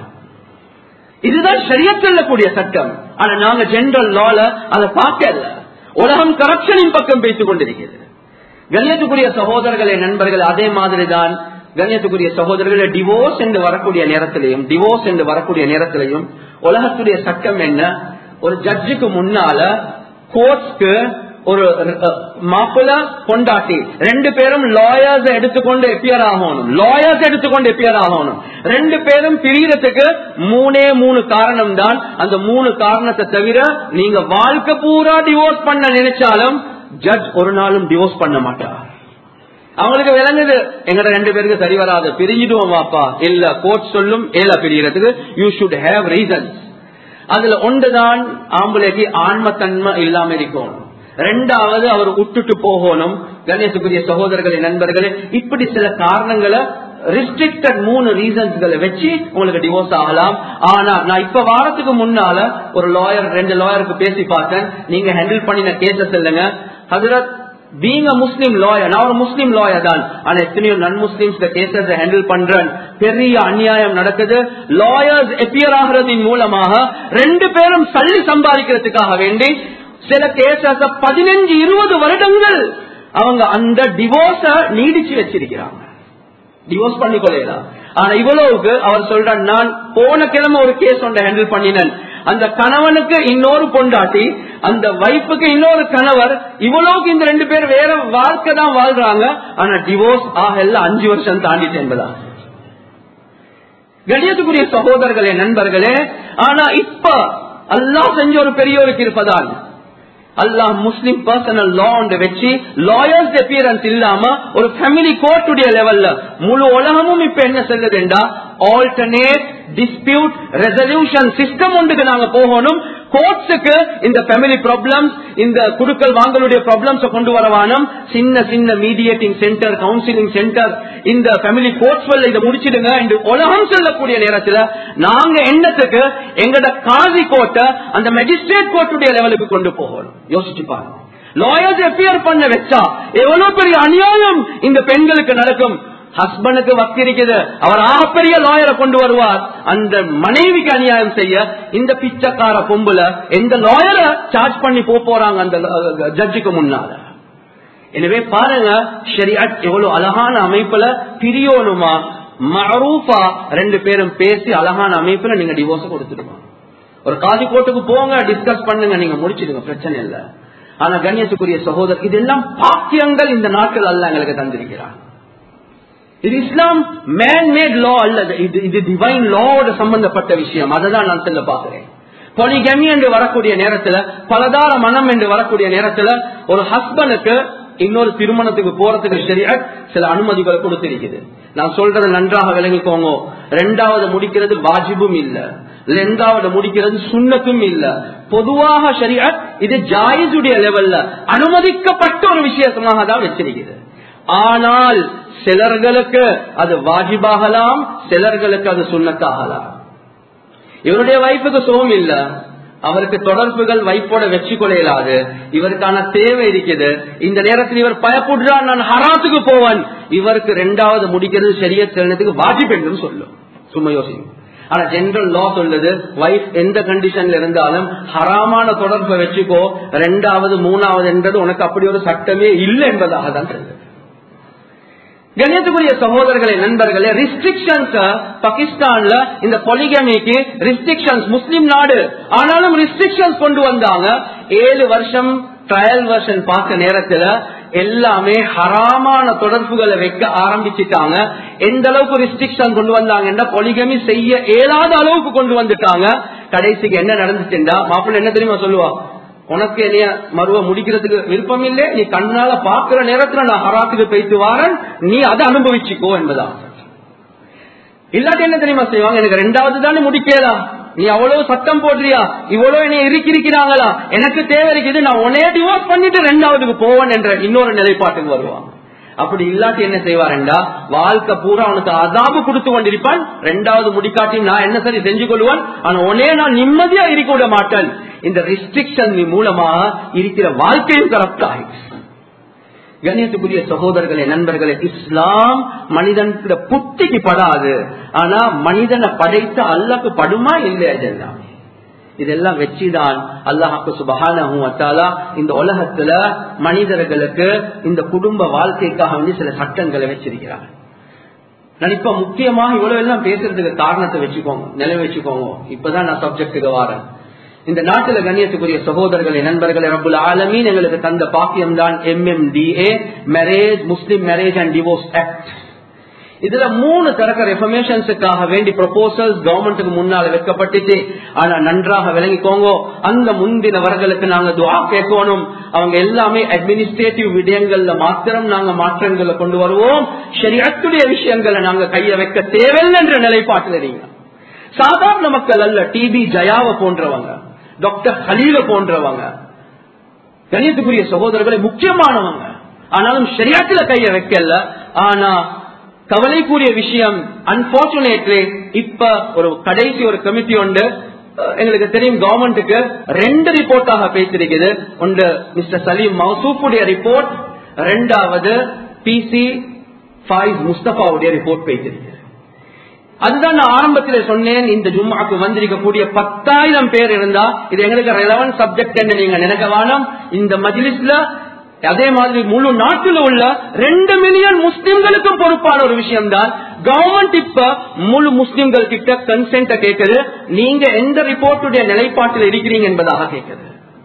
இதுதான் ஷரியத் சொல்லக்கூடிய சட்டம். ஆனா நாங்க ஜெனரல் லால அதை பார்க்கல. உலகம் கரப்ஷனின் பக்கம் பேசிக் கொண்டிருக்கிறது. கண்ணியத்துக்குரிய சகோதரர்களே நண்பர்கள், அதே மாதிரிதான் கண்ணியத்துக்குரிய சகோதரர்களே டிவோர்ஸ் என்று வரக்கூடிய நேரத்திலையும் டிவோர்ஸ் என்று வரக்கூடிய நேரத்திலையும் உலகத்துடைய சட்டம் என்ன, ஒரு ஜட்ஜுக்கு முன்னால கோர்ட்ஸ்க்கு ஒரு மாப்பிள்ள பொண்டாட்டி ரெண்டு பேரும் லாயர்ஸ் எடுத்துக்கொண்டு எப்பியர் ஆகணும் லாயர்ஸ் எடுத்துக்கொண்டு எப்பியர் ஆகணும் ரெண்டு பேரும் பிரியறதுக்கு மூணே மூணு காரணம் தான். அந்த மூணு காரணத்தை தவிர நீங்க வாழ்க்கை பூரா டிவோர்ஸ் பண்ண நினைச்சாலும் ஜட்ஜ் ஒரு நாளும் டிவோர்ஸ் பண்ண மாட்டார். அவங்களுக்கு விளங்குது எங்கட ரெண்டு பேருக்கு சரி வராது, பிரிஞ்சிடுவோம் வாப்பா. இல்ல, கோர்ட் சொல்லும் ஏல பிரியறதுக்கு யூ ஷுட் ஹேவ் ரீசன்ஸ். அதுல ஒன்றுதான் ஆம்பளைக்கு ஆன்மத்தன்மை இல்லாம இருக்கும். ரெண்டாவது அவர் விட்டுட்டு போகணும். கணேசுக்குரிய சகோதரர்களே நண்பர்களே, இப்படி சில காரணங்களை ரெஸ்ட்ரிக்டட் மூணு ரீசன்ஸ்களை வச்சு உங்களுக்கு டிவோர்ஸ் ஆகலாம். ஆனா நான் இப்ப வாரத்துக்கு முன்னால ஒரு லாயர் ரெண்டு லாயருக்கு பேசி பார்த்தேன். நீங்க ஹேண்டில் பண்ணின கேசஸ் இல்லைங்க ஹஜரத், being a Muslim lawyer, நான் ஒரு முஸ்லிம் லாயர் தான், ஆனா எத்தனையோ நன் முஸ்லிம்ஸ் கேசஸ் ஹேண்டில் பண்றேன். பெரிய அநியாயம் நடக்குது. லாயர்ஸ் எப்பியர் ஆகிறதின் மூலமாக ரெண்டு பேரும் சல்லி சம்பாதிக்கிறதுக்காக வேண்டி சில கேசஸ் பதினஞ்சு இருபது வருடங்கள் அவங்க அந்த டிவோர்ஸ நீடிச்சு வச்சிருக்கிறாங்க. டிவோர்ஸ் பண்ணி கொள்ளலாம். ஆனா இவ்வளவுக்கு அவர் சொல்றார், நான் போன கிழமை ஒரு கேஸ் ஒன்றை ஹேண்டில் பண்ணினேன். அந்த கணவனுக்கு இன்னொரு பொண்டாட்டி, அந்த வைஃபுக்கு இன்னொரு கணவர், இவ்வளவுக்கு இந்த ரெண்டு பேர் வேற வாழ்க்கை தான் வாழ்றாங்க. ஆனா டிவோர்ஸ் ஆகல அஞ்சு வருஷம் தாண்டிட்டு என்பதா கணியத்துக்குரிய சகோதரர்களே, நண்பர்களே. ஆனா இப்ப அல்லாஹ் செஞ்ச ஒரு பெரிய ஒரு கிருபைதான். அல்லாஹ் முஸ்லிம் பர்சனல் லா ஒன்று வச்சு லாயர்ஸ் அப்பியரன்ஸ் இல்லாம ஒரு ஃபேமிலி கோர்ட்டுடைய லெவல்ல முழு உலகமும் இப்ப என்ன சொல்லுதுண்டா, ஆல்டர்னேட் டிஸ்பியூட் ரெசல்யூஷன் சிஸ்டம் ஒன்றுக்கு நாங்க போகணும். கோர்ட்ஸுக்கு இந்த ஃபேமிலி ப்ராப்ளம்ஸ், இந்த குடுக்கல் வாங்கலுடைய ப்ராப்ளம்ஸ் கொண்டு வரவானும். சின்ன சின்ன மீடியேட்டிங் சென்டர், கவுன்சிலிங் சென்டர், இந்த ஃபேமிலி கோர்ட்ஸ் இதை முடிச்சிடுங்க என்று உலகம் சொல்லக்கூடிய நேரத்தில் நாங்க என்னத்துக்கு எங்கட காசி கோர்ட்டை அந்த மெஜிஸ்ட்ரேட் கோர்ட்டுடைய லெவலுக்கு கொண்டு போகணும். யோசிச்சு பாருங்க. லாயர்ஸ் அப்பியர் பண்ண வச்சா எவ்வளவு பெரிய அநியாயம் இந்த பெண்களுக்கு நடக்கும். ஹஸ்பண்டுக்கு வக்கு இருக்குது, அவர் ஆகப்பெரிய லாயரை கொண்டு வருவார். அந்த மனைவிக்கு அநியாயம் செய்ய இந்த பிச்சைக்கார பொம்புல எந்த லாயரை சார்ஜ் பண்ணி போறாங்க அந்த ஜட்ஜுக்கு முன்னால. எனவே பாருங்க, ஷரியத் எவ்வளவு அழகான அமைப்புல பிரியோனுமா மஅரூஃபா ரெண்டு பேரும் பேசி அழகான அமைப்புல நீங்க டிவோர்ஸ் கொடுத்துடுங்க. ஒரு காதி கோர்ட்டுக்கு போங்க, டிஸ்கஸ் பண்ணுங்க, நீங்க முடிச்சிடுங்க, பிரச்சனை இல்ல. ஆனா கண்ணியத்துக்குரிய சகோதரர், இதெல்லாம் பாக்கியங்கள் இந்த நாட்டில் அல்ல எங்களுக்கு தந்திருக்கிறார். இது இஸ்லாம் மேன் மேட் லா அல்லது இது டிவைன் லாவோட சம்பந்தப்பட்ட விஷயம். அததான் நான் சொல்ல பாக்குறேன். பொலிகமி என்று வரக்கூடிய நேரத்துல, பலதார மனம் என்று வரக்கூடிய நேரத்துல ஒரு ஹஸ்பண்டுக்கு இன்னொரு திருமணத்துக்கு போறதுக்கு ஷரியத் சில அனுமதிகளை கொடுத்திருக்குது. நான் சொல்றது நன்றாக விளங்கிக்கோங்க. ரெண்டாவது முடிக்கிறது வாஜிபும் இல்ல, ரெண்டாவது முடிக்கிறது சுன்னத்தும் இல்ல. பொதுவாக ஷரியத் இது ஜாயிஸுடைய லெவல்ல அனுமதிக்கப்பட்ட ஒரு விஷயமாக தான் வச்சிருக்கிறது. ஆனால் சிலர்களுக்கு அது வாஜிபாகலாம், சிலர்களுக்கு அது சுன்னத்தாகலாம். இவருடைய வைஃபுக்கு சோம் இல்ல, அவருக்கு தொடர்புகள் வைப்போட வச்சு கொள்ளையிலாது, இவருக்கான தேவை இருக்குது. இந்த நேரத்தில் இவர் பயப்படுறார், நான் ஹராத்துக்கு போவேன். இவருக்கு ரெண்டாவது முடிக்கிறது ஷரியத் செல்றதுக்கு வாஜிப் என்றும் சொல்லும். சும்மா யோசிக்கும். ஆனா ஜெனரல் லா சொல்லுது, வைஃப் எந்த கண்டிஷன்ல இருந்தாலும் ஹராமான தொடர்பை வச்சுக்கோ, ரெண்டாவது மூணாவது என்றது உனக்கு அப்படி ஒரு சட்டமே இல்லை என்பதாக தான் சொல்லுது. கண்ணியத்துக்குரிய சகோதரர்களே, நண்பர்களே, ரிஸ்ட்ரிக்ஷன்ஸ் பாகிஸ்தான்ல இந்த பொலிகமிக்கு ரிஸ்ட்ரிக்ஷன்ஸ், முஸ்லிம் நாடு ஆனாலும் ரிஸ்ட்ரிக்ஷன்ஸ் கொண்டு வந்தாங்க. ஏழு வருஷம் ட்ரையல் வெர்ஷன் பார்த்த நேரத்துல எல்லாமே ஹராமான தொடர்புகளை வைக்க ஆரம்பிச்சுட்டாங்க. எந்த அளவுக்கு ரிஸ்ட்ரிக்ஷன் கொண்டு வந்தாங்கன்னா பொலிகமி செய்ய இயலாத அளவுக்கு கொண்டு வந்துட்டாங்க. கடைசிக்கு என்ன நடந்துச்சுண்டா, மாப்பிள்ளை என்ன தெரியுமா சொல்லுவா, உனக்கு என்னைய மருவ முடிக்கிறதுக்கு விருப்பம் இல்லை, நீ கண்ணால பாக்குற நேரத்துல நான் ஹராத்துக்கு போயிட்டு வாரன், நீ அதை அனுபவிச்சுக்கோ என்பதா. இல்லாட்டி என்ன தெரியுமா செய்வாங்க, எனக்கு ரெண்டாவது தானே முடிக்கலாம், நீ அவ்வளவு சட்டம் போடுறியா, இவ்வளவு என்னை இருக்கிறாங்களா, எனக்கு தேவை இருக்குது, நான் உன்னைய டிவோர்ஸ் பண்ணிட்டு ரெண்டாவதுக்கு போவேன் என்ற இன்னொரு நிலைப்பாட்டுக்கு வருவான். அப்படி இல்லாட்டி என்ன செய்வாருண்டா, வாழ்க்கை பூரா அவனுக்கு அதாபு கொடுத்து கொண்டிருப்பான். ரெண்டாவது முடிக்காட்டி நான் என்ன சரி செஞ்சு கொள்வான், ஆனா உன்னே நான் நிம்மதியா இருக்க விட மாட்டேன். இந்த ரெஸ்ட்ரிக்ஷன் மூலமாக இருக்கிற வாழ்க்கையும் கரப்ட் ஆகிடுச்சு. கண்ணியத்துக்குரிய சகோதரர்களே, நண்பர்களே, இஸ்லாம் மனிதன் புத்திக்கு படாது, ஆனா மனிதனை படைத்த அல்லாஹ்க்கு படுமா இல்லையா? இதெல்லாம் இதெல்லாம் வச்சுதான் அல்லாஹ்க்கு சுப்ஹானஹு வ தஆலா இந்த உலகத்துல மனிதர்களுக்கு இந்த குடும்ப வாழ்க்கைக்காக வேண்டி சில சட்டங்களை வச்சிருக்கிறார். நான் இப்ப முக்கியமாக இவ்வளவு எல்லாம் பேசுறதுக்கு காரணத்தை வச்சுக்கோங்க, நிலை வச்சுக்கோங்க. இப்பதான் நான் சப்ஜெக்டுக்கு வரேன். இந்த நாட்டில கண்ணியத்துக்குரிய சகோதரர்களே, நண்பர்களே, ரப்புல் ஆலமீன் எங்களுக்கு தந்த பாக்கியம் தான் M M D A, marriage Muslim marriage and divorce act. இதுல மூணு தரக்க ரெஃபர்மேஷன்ஸுக்காக வேண்டி ப்ரொபோசல்ஸ் கவர்மெண்ட்டுக்கு முன்னால வைக்கப்பட்டுச்சு. ஆனா நன்றாக விளங்கிக்கோங்க, அந்த முந்தினவர்களுக்கு நாங்க துஆ கேட்கணும். அவங்க எல்லாமே அட்மினிஸ்ட்ரேட்டிவ் விடயங்கள்ல மாத்திரம் நாங்க மாற்றங்களை கொண்டு வருவோம், ஷரியத்துடைய விஷயங்களை நாங்க கைய வைக்க தேவையில்லை என்ற நிலைப்பாட்டில் நீங்க சாதாரண மக்கள் அல்ல. டிபி ஜயாவை போன்றவங்க, டாக்டர் ஹலீல போன்றவங்க கணியத்துக்குரிய சகோதரர்களை முக்கியமானவங்க, ஆனாலும் ஷரியத்துல கைய வைக்கல. ஆனா கவலைக்குரிய விஷயம், அன்பார்ச்சுனேட்லி இப்ப ஒரு கடைசி ஒரு கமிட்டி உண்டு, எங்களுக்கு தெரியும் கவர்மெண்ட்டுக்கு ரெண்டு ரிப்போர்ட்டாக பேசிருக்குது. ஒன்று மிஸ்டர் சலீம் மௌசூஃபுடைய ரிப்போர்ட், ரெண்டாவது பி சி ஃபாயிஸ் முஸ்தபாவுடைய ரிப்போர்ட் பேசிருக்கு. அதுதான் நான் ஆரம்பத்தில் சொன்னேன், இந்த ஜும்மாக்கு வந்திருக்கக்கூடிய பத்தாயிரம் பேர் இருந்தா இது எங்களுக்கு ரெலவன்ட் சப்ஜெக்ட் என்று நீங்க நினைக்க வேணும். இந்த மஜ்லிஸ்ல அதே மாதிரி முழு நாட்டில் உள்ள ரெண்டு மில்லியன் முஸ்லிம்களுக்கும் பொறுப்பான ஒரு விஷயம் தான். கவர்மெண்ட் இப்ப முழு முஸ்லிம்கள் கிட்ட கன்சென்ட் கேட்குது, நீங்க எந்த ரிப்போர்ட்டுடைய நிலைப்பாட்டில் இருக்கிறீங்க என்பதாக கேட்குது.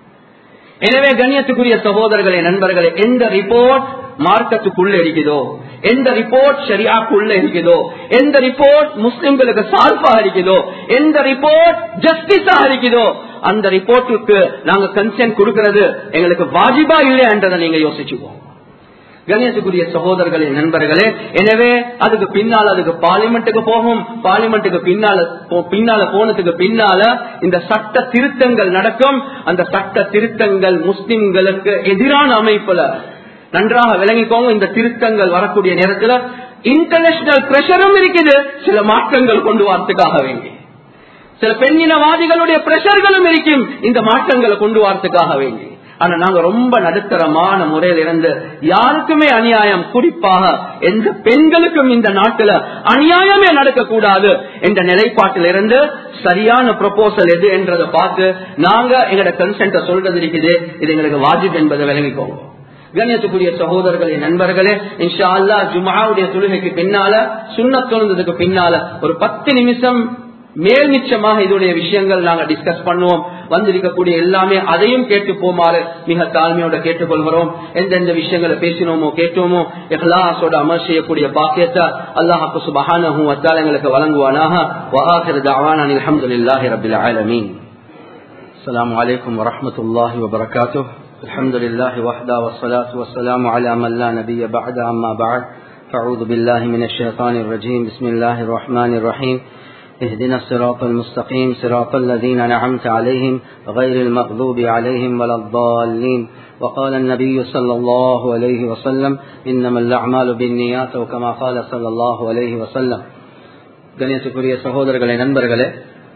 எனவே கண்ணியத்துக்குரிய சகோதரர்களே, நண்பர்களே, எந்த ரிப்போர்ட் மார்க்கத்துக்குள்ள இருக்குதோ, எந்த ரிப்போர்ட் ஷரியாக்குள்ள இருக்குதோ, எந்த ரிப்போர்ட் முஸ்லிம்களுக்கு சார்பா இருக்குதோ, எந்த ரிப்போர்ட் ஜஸ்டிஸா இருக்குதோ, அந்த ரிப்போர்ட்டுக்கு நாங்க கன்சென்ட் கொடுக்கிறது எங்களுக்கு வாஜிபா இல்லையா என்றதை நீங்க யோசிச்சுக்கோங்க. கண்ணியத்துக்குரிய சகோதரர்களே, நண்பர்களே, எனவே அதுக்கு பின்னால அதுக்கு பார்லிமெண்ட்டுக்கு போகும். பார்லிமெண்ட்டுக்கு பின்னால பின்னால போனதுக்கு பின்னால இந்த சட்ட திருத்தங்கள் நடக்கும். அந்த சட்ட திருத்தங்கள் முஸ்லிம்களுக்கு எதிரான அமைப்புல நன்றாக விளங்கிக்கோங்க. இந்த திருத்தங்கள் வரக்கூடிய நேரத்தில் இன்டர்நேஷனல் பிரஷரும் இருக்குது, சில மாற்றங்கள் கொண்டு வரத்துக்காக வேண்டி சில பெண்ணினவாதிகளுடைய பிரஷர்களும் இருக்கும் இந்த மாற்றங்களை கொண்டு வரத்துக்காக வேண்டி. ஆனா நாங்க ரொம்ப நடுத்தரமான முறையில் இருந்து யாருக்குமே அநியாயம், குறிப்பாக எந்த பெண்களுக்கும் இந்த நாட்டுல அநியாயமே நடக்கக்கூடாது என்ற நிலைப்பாட்டில் இருந்து சரியான ப்ரொபோசல் எது என்றதை பார்த்து நாங்க எங்களோட கன்சென்ட சொல்றது இருக்குது. இது எங்களுக்கு வாஜிப் என்பதை விளங்கிக்கோங்க. கண்ணியத்துக்குரிய சகோதரர்களே, நண்பர்களே, இன்ஷா அல்லாஹ் ஜும்ஆவுடைய தொழுகைக்கு பின்னால சுன்னத் தொழுந்ததுக்கு பின்னால ஒரு பத்து நிமிஷம் மேல் நிச்சயமாக இதோடைய விஷயங்கள் நாங்க டிஸ்கஸ் பண்ணுவோம். வந்திருக்கக்கூடிய எல்லாமே அதையும் கேட்டு போமாறு மிக தாழ்மையோட கேட்டுக்கொள்கிறோம். எந்தெந்த விஷயங்களை பேசினோமோ கேட்டோமோ இஹ்லாஸோட அமல் செய்யக்கூடிய பாக்கியத்தை அல்லாஹ் சுப்ஹானஹு வ தஆலா எங்களுக்கு வழங்குவானாக. வ ஆகிரு தஅவானா அல்ஹம்துலில்லாஹி ரப்பில் ஆலமீன். அஸ்ஸலாமு அலைக்கும் வ ரஹ்மத்துல்லாஹி வ பரகாத்துஹு. அல்ஹம்துலில்லாஹி வஹ்தா வஸ்ஸலாத்து வஸ்ஸலாமு அலா மன் லா நபிய்ய பஅத. அம்மா பஅத். ஃபஅஊது பில்லாஹி மினஷ் ஷைத்தானிர் ரஜீம். பிஸ்மில்லாஹிர் ரஹ்மானிர் ரஹீம். اهدنا الصراط المستقيم صراط الذين أنعمت عليهم غير المغضوب عليهم ولا الضالين. وقال النبي صلى الله عليه وسلم إنما الأعمال بالنيات وكما قال صلى الله عليه وسلم. கண்ணியத்துக்குரிய சகோதரர்களே, நண்பர்களே,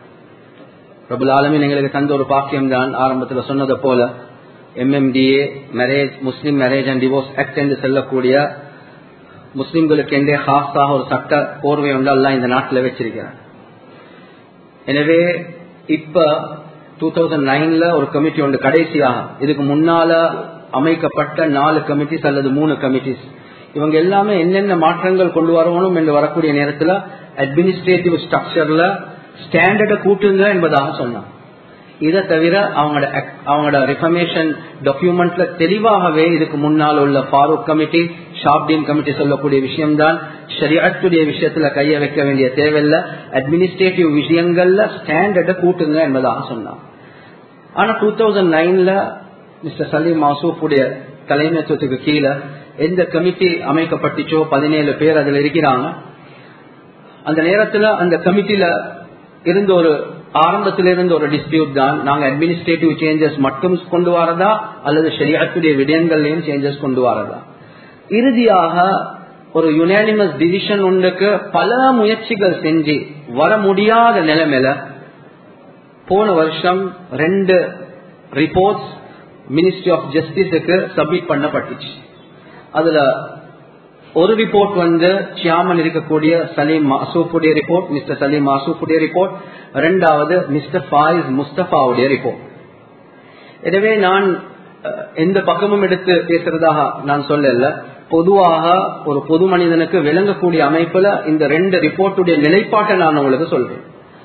ரப்பல் ஆலமீன் எங்களுக்கு தந்த ஒரு பாக்கியம் தான். ஆரம்பத்தில் சொன்னது போல MMDA marriage Muslim marriage and divorce act என்று சொல்லக்கூடிய முஸ்லிம்களுக்கு என்றே ஹாஸாக ஒரு சட்ட போர்வை ஒன்று அல்லாஹ் இந்த நாட்டில் வச்சிருக்கிறார். எனவே இப்ப டூ தௌசண்ட் நைன்ல ஒரு கமிட்டி ஒன்று கடைசியாக, இதுக்கு முன்னால அமைக்கப்பட்ட நாலு கமிட்டிஸ் அல்லது மூணு கமிட்டிஸ், இவங்க எல்லாமே என்னென்ன மாற்றங்கள் கொண்டு வரணும் என்று வரக்கூடிய நேரத்தில் அட்மினிஸ்ட்ரேட்டிவ் ஸ்ட்ரக்சர்ல ஸ்டாண்டர்டை கூட்டுங்க என்பதாக சொன்னாங்க. இதை தவிர அவங்களோட அவங்களோட ரிஃபர்மேஷன் டாக்குமெண்ட்ல தெளிவாகவே இதுக்கு முன்னால் உள்ள ஃபாரூக் கமிட்டி, ஷாப்டீன் கமிட்டி சொல்லக்கூடிய விஷயம்தான் ஷரியத்துடைய விஷயத்துல கைய வைக்க வேண்டிய தேவையில்லை, அட்மினிஸ்ட்ரேட்டிவ் விஷயங்கள்ல ஸ்டாண்டர்டை கூட்டுங்க என்பதாக சொன்னாங்க. ஆனா டூ தௌசண்ட் நைன்ல மிஸ்டர் சலீம் மாசூஃபுடைய தலைமைத்துவத்துக்கு கீழே எந்த கமிட்டி அமைக்கப்பட்டுச்சோ பதினேழு பேர் அதுல இருக்கிறாங்க. அந்த நேரத்துல அந்த கமிட்டில இருந்த ஒரு ஆரம்பத்திலிருந்து ஒரு டிஸ்பியூட் தான், நாங்க அட்மினிஸ்ட்ரேட்டிவ் சேஞ்சஸ் மட்டும் கொண்டு வரதா அல்லது ஷரியத்துடைய விடயங்கள்லயும் சேஞ்சஸ் கொண்டு வரதா. இறுதியாக ஒரு யுனானிமஸ் டிசிஷன் ஒன்றுக்கு பல முயற்சிகள் செஞ்சு வர முடியாத நிலைமையில போன வருஷம் ரெண்டு ரிப்போர்ட்ஸ் மினிஸ்ட்ரி ஆஃப் ஜஸ்டிஸுக்கு சப்மிட் பண்ணப்பட்டுச்சு. அதுல ஒரு ரிப்போர்ட் வந்து சியாமன் இருக்கக்கூடிய சலீம் மாசூஃபுடைய ரிப்போர்ட், மிஸ்டர் சலீம் மாசூஃபுடைய ரிப்போர்ட். இரண்டாவது மிஸ்டர் ஃபாயிஸ் முஸ்தபாவுடைய ரிப்போர்ட். எனவே நான் எந்த பக்கமும் எடுத்து பேசுறதாக நான் சொல்லல, பொதுவாக ஒரு பொது மனிதனுக்கு விளங்கக்கூடிய அமைப்புல இந்த ரெண்டு ரிப்போர்ட்டுடைய நிலைப்பாட்டை நான் உங்களுக்கு சொல்றேன்.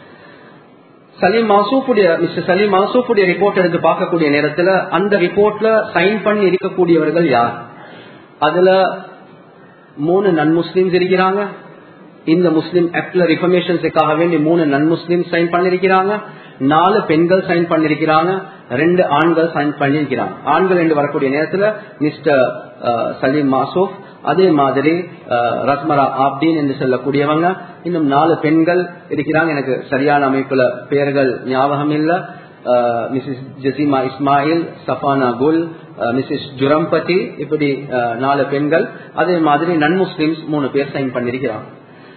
சலீம் மாசூஃபுடைய மிஸ்டர் சலீம் மாசூஃபுடைய ரிப்போர்ட் எடுத்து பார்க்கக்கூடிய நேரத்துல அந்த ரிப்போர்ட்ல சைன் பண்ணி இருக்கக்கூடியவர்கள் யார்? அதுல மூணு நன் முஸ்லிம்ஸ் இருக்கிறாங்க. இந்த முஸ்லிம் ஆக்ட்ல ரிஃபர்மேஷன்ஸுக்காக வேண்டி மூணு நன் முஸ்லிம் சைன் பண்ணிருக்கிறாங்க. நாலு பெண்கள் சைன் பண்ணிருக்கிறாங்க, ரெண்டு ஆண்கள் சைன் பண்ணிருக்கிறாங்க. ஆண்கள் என்று வரக்கூடிய நேரத்துல மிஸ்டர் சலீம் மாசூஃப், அதே மாதிரி ரஸ்மரா ஆப்டீன் என்று சொல்லக்கூடியவங்க, இன்னும் நாலு பெண்கள் இருக்கிறாங்க. எனக்கு சரியான அமைப்புல பெயர்கள் ஞாபகம் இல்ல. மிஸ்ஸஸ் ஜசீமா இஸ்மாயில், சஃபானா குல், மிஸ்ஸஸ் ஜுரம்பதி, இப்படி நாலு பெண்கள். அதே மாதிரி நன் முஸ்லிம்ஸ் மூணு பேர் சைன் பண்ணிருக்கிறாங்க.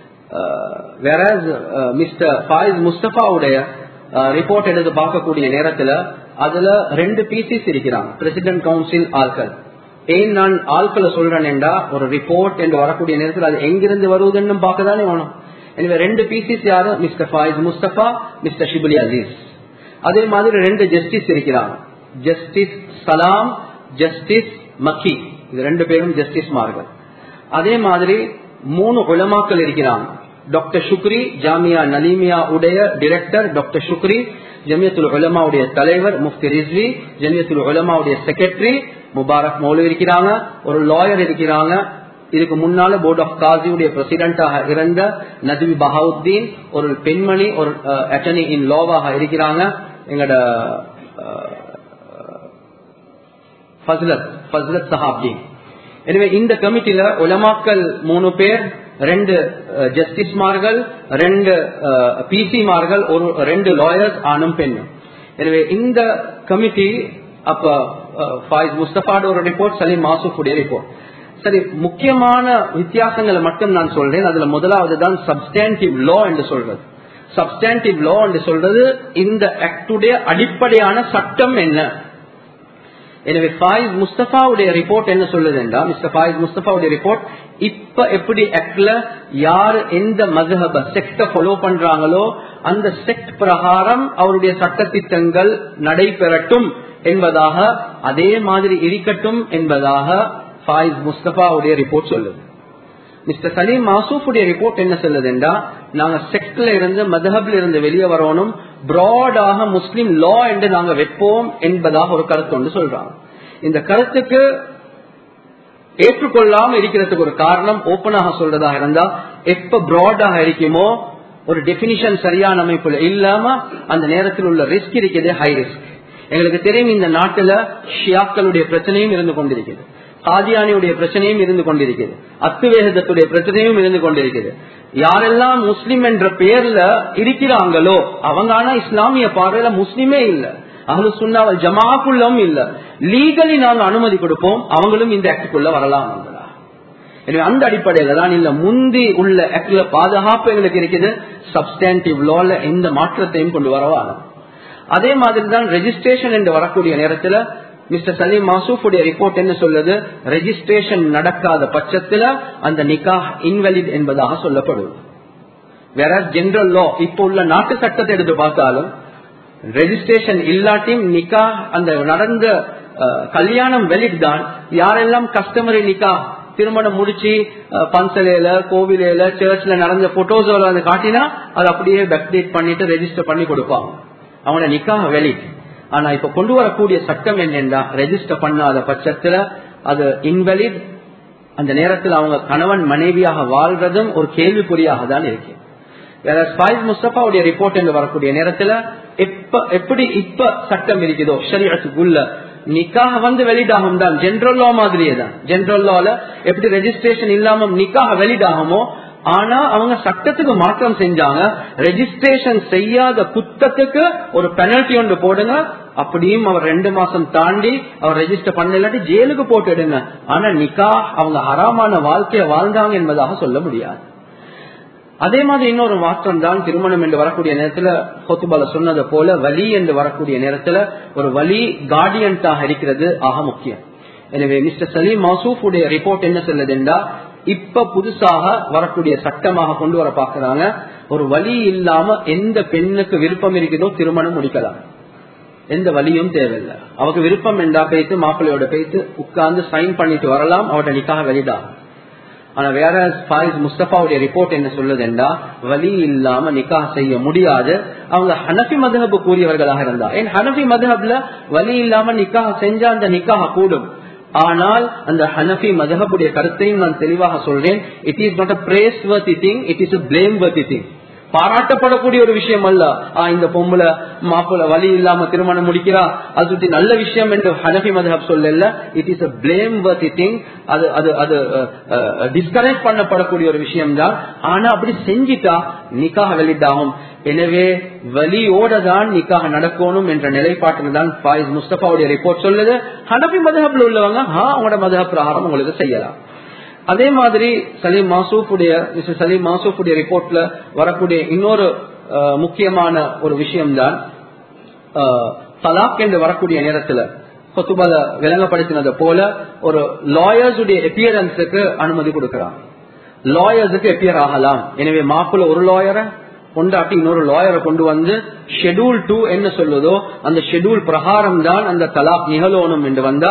வேற மிஸ்டர் ஃபாயிஸ் முஸ்தபாவுடைய ரிப்போர்ட் எடுத்து பார்க்கக்கூடிய நேரத்துல அதுல ரெண்டு பீசிஸ் இருக்கிறாங்க, பிரசிடென்ட் கவுன்சில் ஆட்கள். ஏன் நான் ஆட்களை சொல்றேன்டா, ஒரு ரிப்போர்ட் என்று வரக்கூடிய நேரத்தில் அது எங்கிருந்து வருவதுன்னு பார்க்கதானே வேணும். எனவே ரெண்டு பீசிஸ் யாரு? Mister Faiz Mustafa, mister Shibli Aziz. அதே மாதிரி ரெண்டு ஜஸ்டிஸ் இருக்கிறாங்க, ஜஸ்டிஸ் சலாம், ஜஸ்டிஸ் மக்கி, இது ரெண்டு பேரும் ஜஸ்டிஸ்மார்கள். அதே மாதிரி மூணு உலமாக்கள் இருக்கிறாங்க. டாக்டர் ஷுக்ரி ஜாமியா நலீமியா உடைய டைரக்டர், டாக்டர் ஷுக்ரி ஜமியத்துல் உலமா உடைய தலைவர், முஃப்தி ரிஸ்வி ஜமியத்துல் உலமா உடைய செக்ரட்டரி முபாரக் மௌலவி இருக்கிறாங்க. ஒரு லாயர் இருக்கிறாங்க, இதுக்கு முன்னால போர்ட் ஆஃப் காசியுடைய பிரசிடென்டாக இருந்த நதுவி பஹாவுத்தீன், ஒரு பெண்மணி ஒரு அட்டர்னி இன் லாவாக இருக்கிறாங்க எங்கட ஃபஸ்லத் ஃபஸ்லத் சஹாப்ஜி. எனவே இந்த கமிட்டியில உலமாக்கள் மூணு பேர், ரெண்டு ஜஸ்டிஸ்மார்கள், ரெண்டு பிசிமார்கள், ஒரு ரெண்டு லாயர்ஸ் ஆணும் பெண்ணும். எனவே இந்த கமிட்டி அப்ப ஃபாயிஸ் முஸ்தபாட ஒரு ரிப்போர்ட், சலீம் மாசூப் உடைய ரிப்போர்ட். சரி, முக்கியமான வித்தியாசங்களை மட்டும் நான் சொல்றேன். அதுல முதலாவது தான் சப்ஸ்டான்டிவ் லா என்று சொல்றது. சப்ஸ்டான்டிவ் லா என்று சொல்றது இந்த ஆக்டுடைய அடிப்படையான சட்டம் என்ன. எனவே ஃபாயிஸ் முஸ்தபாவுடைய ரிப்போர்ட் என்ன சொல்லுதுன்னா, மிஸ்டர் ஃபாயிஸ் முஸ்தபாவுடைய ரிப்போர்ட் இப்ப எப்படி ஆக்ட்ல யாரு எந்த மذஹப செக்ட ஃபாலோ பண்றாங்களோ அந்த செக்ட் பிரகாரம் அவருடைய சட்ட திட்டங்கள் நடைபெறட்டும் என்பதாக, அதே மாதிரி இருக்கட்டும் என்பதாக ஃபாயிஸ் முஸ்தபாவுடைய ரிப்போர்ட் சொல்லுது. மிஸ்டர் சலீம் மாசூஃபுடைய ரிப்போர்ட் என்ன சொல்லுதுன்னா, நாங்க செக்ட்ல இருந்து மذஹப்ல இருந்து வெளியே வரணும், பிராடாக முஸ்லிம் லா என்று நாங்க வைப்போம் என்பதாக ஒரு கருத்து ஒன்று சொல்றாங்க. இந்த கருத்துக்கு ஏற்றுக்கொள்ளாம இருக்கிறதுக்கு ஒரு காரணம், ஓப்பனாக சொல்றதாக இருந்தா எப்ப பிராடாக இருக்குமோ ஒரு டெபினிஷன் சரியான அமைப்புல இல்லாம அந்த நேரத்தில் உள்ள ரிஸ்க் இருக்குது, ஹை ரிஸ்க். எங்களுக்கு தெரியும் இந்த நாட்டுல ஷியாக்களுடைய பிரச்சனையும் இருந்து கொண்டிருக்கிறது, காதியானியுடைய பிரச்சனையும் இருந்து கொண்டிருக்கிறது, அத்துவேகத்துடைய பிரச்சனையும் இருந்து கொண்டிருக்கிறது. யாரெல்லாம் முஸ்லிம் என்ற பெயர்ல இருக்கிறாங்களோ அவங்க ஆனா இஸ்லாமிய பார்வையில முஸ்லிமே இல்ல, அஹ்லு சுன்னா வல் ஜமாஅத்துக்குள்ளவும் இல்ல. லீகலி நாங்க அனுமதி கொடுப்போம், அவங்களும் இந்த ஆக்டுக்குள்ள வரலாம். எனவே அந்த அடிப்படையில தான் இல்ல முந்தி உள்ள ஆக்ட்ல பாதுகாப்பு எங்களுக்கு இருக்குது, சப்ஸ்டான்டிவ் லால எந்த மாற்றத்தையும் கொண்டு வரவாங்க. அதே மாதிரி தான் ரெஜிஸ்ட்ரேஷன் என்று வரக்கூடிய நேரத்தில் மிஸ்டர் சலீம் மாசூஃபுடைய ரிப்போர்ட் என்ன சொல்லுது, ரெஜிஸ்ட்ரேஷன் நடக்காத பட்சத்தில் அந்த நிக்காஹ் இன்வெலிட் என்பதாக சொல்லப்படுது. வேற ஜெனரல் லா இப்ப உள்ள நாட்டு சட்டத்தை எடுத்து பார்த்தாலும் ரெஜிஸ்ட்ரேஷன் இல்லாட்டியும் நிக்காஹ் அந்த நடந்த கல்யாணம் வெலிட் தான். யாரெல்லாம் கஸ்டமரி நிக்காஹ் திருமணம் முடிச்சு பன்சலையில கோவிலையில சர்ச்ல நடந்த போட்டோஸ் காட்டினா அது அப்படியே பேக்டேட் பண்ணிட்டு ரெஜிஸ்டர் பண்ணி கொடுப்பாங்க, அவங்களோட நிக்காஹ் வெலிட். ஆனா இப்ப கொண்டு வரக்கூடிய சட்டம் என்னன்னா, ரெஜிஸ்டர் பண்ணாத பட்சத்துல அது இன்வெலிட். அந்த நேரத்தில் அவங்க கணவன் மனைவியாக வாழ்றதும் ஒரு கேள்விக்குறியாக தான் இருக்கு. ஃபாயிஸ் முஸ்தபாவுடைய ரிப்போர்ட் என்று வரக்கூடிய நேரத்துல எப்ப எப்படி இப்ப சட்டம் இருக்குதோ ஷரியத்துக்குள்ள நிக்காஹ் வந்து வெலிட் ஆகும் தான், ஜெனரல் லா மாதிரியே தான். ஜெனரல் லால எப்படி ரெஜிஸ்ட்ரேஷன் இல்லாம நிக்காஹ் வெலிட் ஆகுமோ, ஆனா அவங்க சட்டத்துக்கு மாற்றம் செஞ்சாங்க, ரெஜிஸ்ட்ரேஷன் செய்யாத குத்தத்துக்கு ஒரு பெனல்டி ஒன்று போடுங்க, அப்படியும் அவர் ரெண்டு மாசம் தாண்டி அவர் ரெஜிஸ்டர் பண்ண இல்லாட்டி ஜெயிலுக்கு போட்டுடுங்க. ஆனா நிக்கா அவங்க ஹராமான வாழ்க்கைய வாழ்ந்தாங்க என்பதாக சொல்ல முடியாது. அதே மாதிரி இன்னொரு மாற்றம் தான் திருமணம் என்று வரக்கூடிய நேரத்துல ஹுத்பால சொன்னது போல வலி என்று வரக்கூடிய நேரத்துல ஒரு வலி கார்டியன்டாக இருக்கிறது ஆக முக்கியம். எனவே மிஸ்டர் சலீம் மாசூஃபுடைய ரிப்போர்ட் என்ன சொல்லுதுன்னா, இப்ப புதுசாக வரக்கூடிய சட்டமாக கொண்டு வர பாக்குறாங்க, ஒரு வலி இல்லாம எந்த பெண்ணுக்கு விருப்பம் இருக்குதோ திருமணம் முடிக்கலாம், எந்த வலியும் தேவையில்லை. அவருக்கு விருப்பம் என்றா பேத்து மாப்பிள்ளையோட பேத்து உட்கார்ந்து சைன் பண்ணிட்டு வரலாம், அவட நிக்காக வெளிதான். ஆனா வேற ஃபாயிஸ் முஸ்தபாவுடைய ரிப்போர்ட் என்ன சொல்லுதுன்னா, வலி இல்லாம நிக்காஹ் செய்ய முடியாது. அவங்க ஹனஃபி மதுஹப் கூறியவர்களாக இருந்தா, ஏன் ஹனஃபி மதுஹப்ல வலி இல்லாம நிக்காஹ் செஞ்சா அந்த நிக்காஹ் கூடும். ஆனால் அந்த ஹனஃபி மதுஹபுடைய கருத்தையும் நான் தெளிவாக சொல்றேன், it is not a praiseworthy thing, it is a blameworthy thing. பாராட்டப்படக்கூடிய ஒரு விஷயம் அல்ல. இந்த பொம்பளை மாப்பிள்ள வலி இல்லாம திருமணம் முடிக்கிறா, அது நல்ல விஷயம் என்று ஹனஃபி மதுஹப் சொல்லல. It is a blameworthy thing. அது அது அது டிஸ்கரேஜ் பண்ணப்படக்கூடிய ஒரு விஷயம் தான். ஆனா அப்படி செஞ்சிட்டா நிக்காஹ் வெலிட் ஆகும். எனவே வலியோட தான் நிக்காஹ் நடக்கணும் என்ற நிலைப்பாட்டில் தான் ஃபாயிஸ் முஸ்தபாவுடைய ரிப்போர்ட் சொல்லுது. ஹனஃபி மதுஹப்ல உள்ளவங்க அவங்களோட மதுஹப் பிரகாரம் உங்களுக்கு செய்யலாம். அதே மாதிரி சலீம் மாசூஃபுடைய மிஸ்டர் சலீம் மாசூஃபுடைய ரிப்போர்ட்ல வரக்கூடிய இன்னொரு முக்கியமான ஒரு விஷயம் தான் தலாக் என்று வரக்கூடிய நேரத்துல ஹுத்பால விளங்கப்படுத்தினது போல ஒரு லாயர்ஸ் உடைய அப்பியரன்ஸுக்கு அனுமதி கொடுக்கிறாங்க. லாயர்ஸுக்கு அப்பியர் ஆகலாம். எனவே மாப்பிள்ள ஒரு லாயரை கொண்டாட்டி இன்னொரு லாயரை கொண்டு வந்து ஷெட்யூல் டூ என்ன சொல்லுதோ அந்த ஷெட்யூல் பிரகாரம் தான் அந்த தலாக் நிகழணும் என்று வந்தா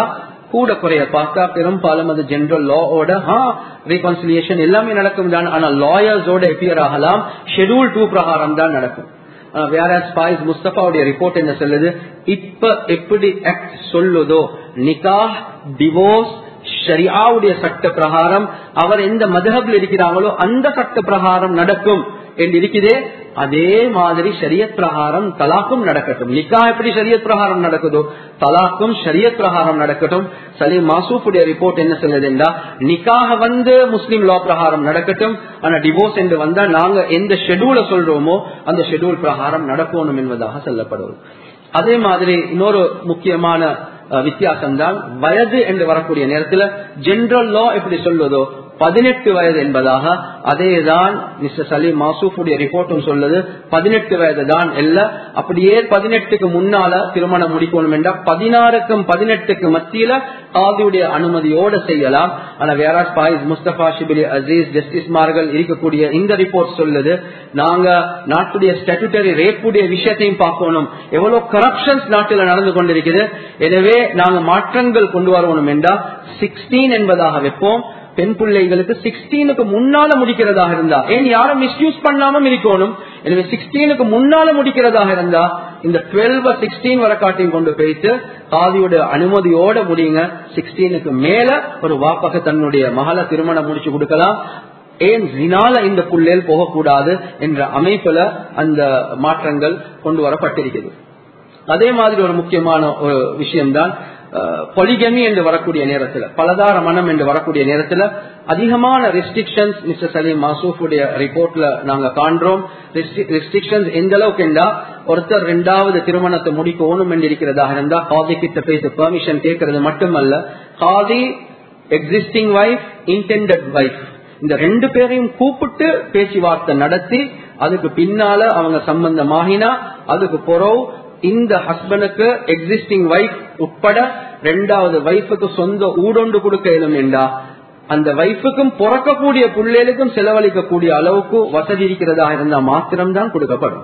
கூட குறைய பார்த்தா பெரும்பாலும் அது ஜெனரல் லாவோட ரீகன்சிலியேஷன் எல்லாமே நடக்கும் தான். ஆனா லாயர்ஸோட எப்பியர் ஆகலாம், ஷெட்யூல் டூ பிரகாரம் தான் நடக்கும். வேற ஃபாயிஸ் முஸ்தபாவுடைய ரிப்போர்ட் என்ன சொல்லுது, இப்ப எப்படி ஆக்ட் சொல்லுதோ நிகாஹ் டிவோர்ஸ் ஷரியாவுடைய சட்ட பிரகாரம் அவர் எந்த மதஹப்ல இருக்கிறாங்களோ அந்த சட்ட பிரகாரம் நடக்கும் என்று இருக்குதே, அதே மாதிரி ஷரியத் பிரகாரம் தலாக்கும் நடக்கட்டும். நிக்கா எப்படி ஷரியத் பிரகாரம் நடக்குதோ தலாக்கும் ஷரியத் பிரகாரம் நடக்கட்டும். சலீம் மாசூஃபுடைய ரிப்போர்ட் என்ன சொல்லுதுன்னா, நிக்காக வந்து முஸ்லிம் லா பிரகாரம் நடக்கட்டும், ஆனா டிவோர்ஸ் என்று வந்தா நாங்க எந்த ஷெட்யூல சொல்றோமோ அந்த ஷெட்யூல் பிரகாரம் நடக்கணும் என்பதாக சொல்லப்படுவது. அதே மாதிரி இன்னொரு முக்கியமான வித்தியாசம் தான் வயது என்று வரக்கூடிய நேரத்தில் ஜெனரல் லா எப்படி சொல்வதோ பதினெட்டு வயது என்பதாக, அதேதான் மிஸ்டர் சலீம் மாசூஃபுடைய ரிப்போர்ட்டும் சொல்லுது பதினெட்டு வயது தான் இல்ல. அப்படியே பதினெட்டுக்கு முன்னால திருமணம் முடிக்கணும் என்றால் பதினாறுக்கும் பதினெட்டுக்கு மத்தியில காதியுடைய அனுமதியோட செய்யலாம். ஆனா வேற ஃபாயிஸ் முஸ்தபா ஷிபிலி அசீஸ் ஜஸ்டிஸ்மார்கள் இருக்கக்கூடிய இந்த ரிப்போர்ட் சொல்லுது, நாங்க நாட்டுடைய ஸ்டாட்யூட்டரி ரேப்புடைய விஷயத்தையும் பார்க்கணும், எவ்வளவு கரப்ஷன்ஸ் நாட்டில் நடந்து கொண்டிருக்குது. எனவே நாங்க மாற்றங்கள் கொண்டு வரணும் என்றால் சிக்ஸ்டீன் என்பதாக வைப்போம். பெண் பிள்ளைகளுக்கு சிக்ஸ்டீனுக்கு முன்னால முடிக்கிறதாக இருந்தா, ஏன் யாரும் மிஸ்யூஸ் பண்ணாம இருக்கணும். எனவே சிக்ஸ்டீனுக்கு முன்னால முடிக்கிறதாக இருந்தா இந்த டுவெல்வ் சிக்ஸ்டீன் வரை காட்டியும் கொண்டு போயிட்டு காதியோட அனுமதியோட முடியுங்க. சிக்ஸ்டீனுக்கு மேல ஒரு வாப்பக தன்னுடைய மகளை திருமணம் முடிச்சு கொடுக்கலாம். ஏன் ஜினால இந்த புள்ளையில் போகக்கூடாது என்ற அமைப்புல அந்த மாற்றங்கள் கொண்டு வரப்பட்டிருக்கிறது. அதே மாதிரி ஒரு முக்கியமான ஒரு விஷயம்தான் பொலிகமி என்று வரக்கூடிய நேரத்தில், பலதார மனம் என்று வரக்கூடிய நேரத்தில் அதிகமான ரெஸ்ட்ரிக்ஷன்ஸ் மிஸ்டர் சலீம் மாசூஃபுடைய ரிப்போர்ட்ல நாங்க காண்றோம். ரெஸ்ட்ரிக்ஷன்ஸ் எந்த அளவுக்கு என்றா, ஒருத்தர் இரண்டாவது திருமணத்தை முடிக்கணும் என்று இருக்கிறதாக இருந்தா காதி கிட்ட பேச பெர்மிஷன் கேட்கறது மட்டுமல்ல, காதி எக்ஸிஸ்டிங் வைஃப் இன்டெண்டட் வைஃப் இந்த ரெண்டு பேரையும் கூப்பிட்டு பேச்சுவார்த்தை நடத்தி அதுக்கு பின்னால அவங்க சம்பந்தமாகினா அதுக்கு பிறகு இந்த ஹஸ்பண்டுக்கு எக்ஸிஸ்டிங் வைஃப் உட்பட ரெண்டாவது வைஃபுக்கு சொந்த ஊடொண்டு கொடுக்க இயலும் என்றா அந்த வைஃபுக்கும் பிறக்கக்கூடிய பிள்ளைகளுக்கும் செலவழிக்கக்கூடிய அளவுக்கு வசதி இருக்கிறதா இருந்தா மாத்திரம்தான் கொடுக்கப்படும்.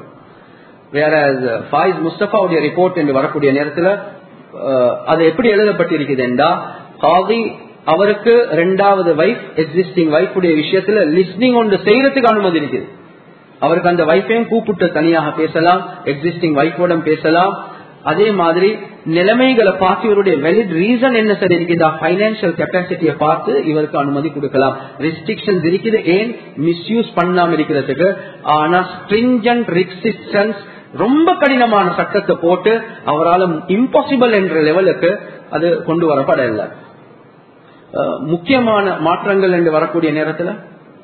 வேற ஃபாயிஸ் முஸ்தபாவுடைய ரிப்போர்ட் என்று வரக்கூடிய நேரத்தில் அது எப்படி எழுதப்பட்டிருக்குது என்றா, காதி அவருக்கு ரெண்டாவது வைஃப் எக்ஸிஸ்டிங் வைஃப் உடைய விஷயத்துல லிஸ்னிங் ஒன்று செய்யறதுக்கு அனுமதி இருக்குது. அவருக்கு அந்த வைஃபையும் கூப்பிட்டு தனியாக பேசலாம், எக்ஸிஸ்டிங் வைஃபோட பேசலாம். அதே மாதிரி நிலைமைகளை பார்த்து இவருடைய வெலிட் ரீசன் என்ன சரி இருக்குதா, பைனான்சியல் கெப்பாசிட்டியை பார்த்து இவருக்கு அனுமதி கொடுக்கலாம். ரெஸ்ட்ரிக்ஷன்ஸ் இருக்குது, ஏன் மிஸ்யூஸ் பண்ணாம இருக்கிறதுக்கு. ஆனா ஸ்ட்ரிஞ்சன்ட் ரெஸ்ட்ரிக்ஷன்ஸ் ரொம்ப கடினமான சட்டத்தை போட்டு அவரால் இம்பாசிபிள் என்ற லெவலுக்கு அது கொண்டு வரப்படவில்லை. முக்கியமான மாற்றங்கள் என்று வரக்கூடிய நேரத்தில்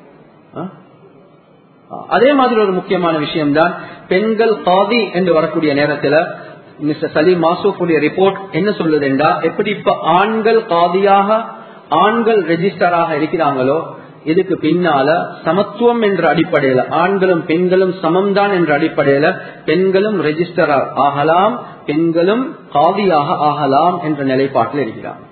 அதே மாதிரி ஒரு முக்கியமான விஷயம் தான் பெண்கள் காதி என்று வரக்கூடிய நேரத்தில் மிஸ்டர் சலீம் மாசூஃபுடைய ரிப்போர்ட் என்ன சொல்லுது என்றா, எப்படி இப்ப ஆண்கள் காதியாக ஆண்கள் ரெஜிஸ்டராக இருக்கிறாங்களோ இதுக்கு பின்னால சமத்துவம் என்ற அடிப்படையில ஆண்களும் பெண்களும் சமம்தான் என்ற அடிப்படையில பெண்களும் ரெஜிஸ்டர் ஆகலாம், பெண்களும் காதியாக ஆகலாம் என்ற நிலைப்பாட்டில் இருக்கிறார்.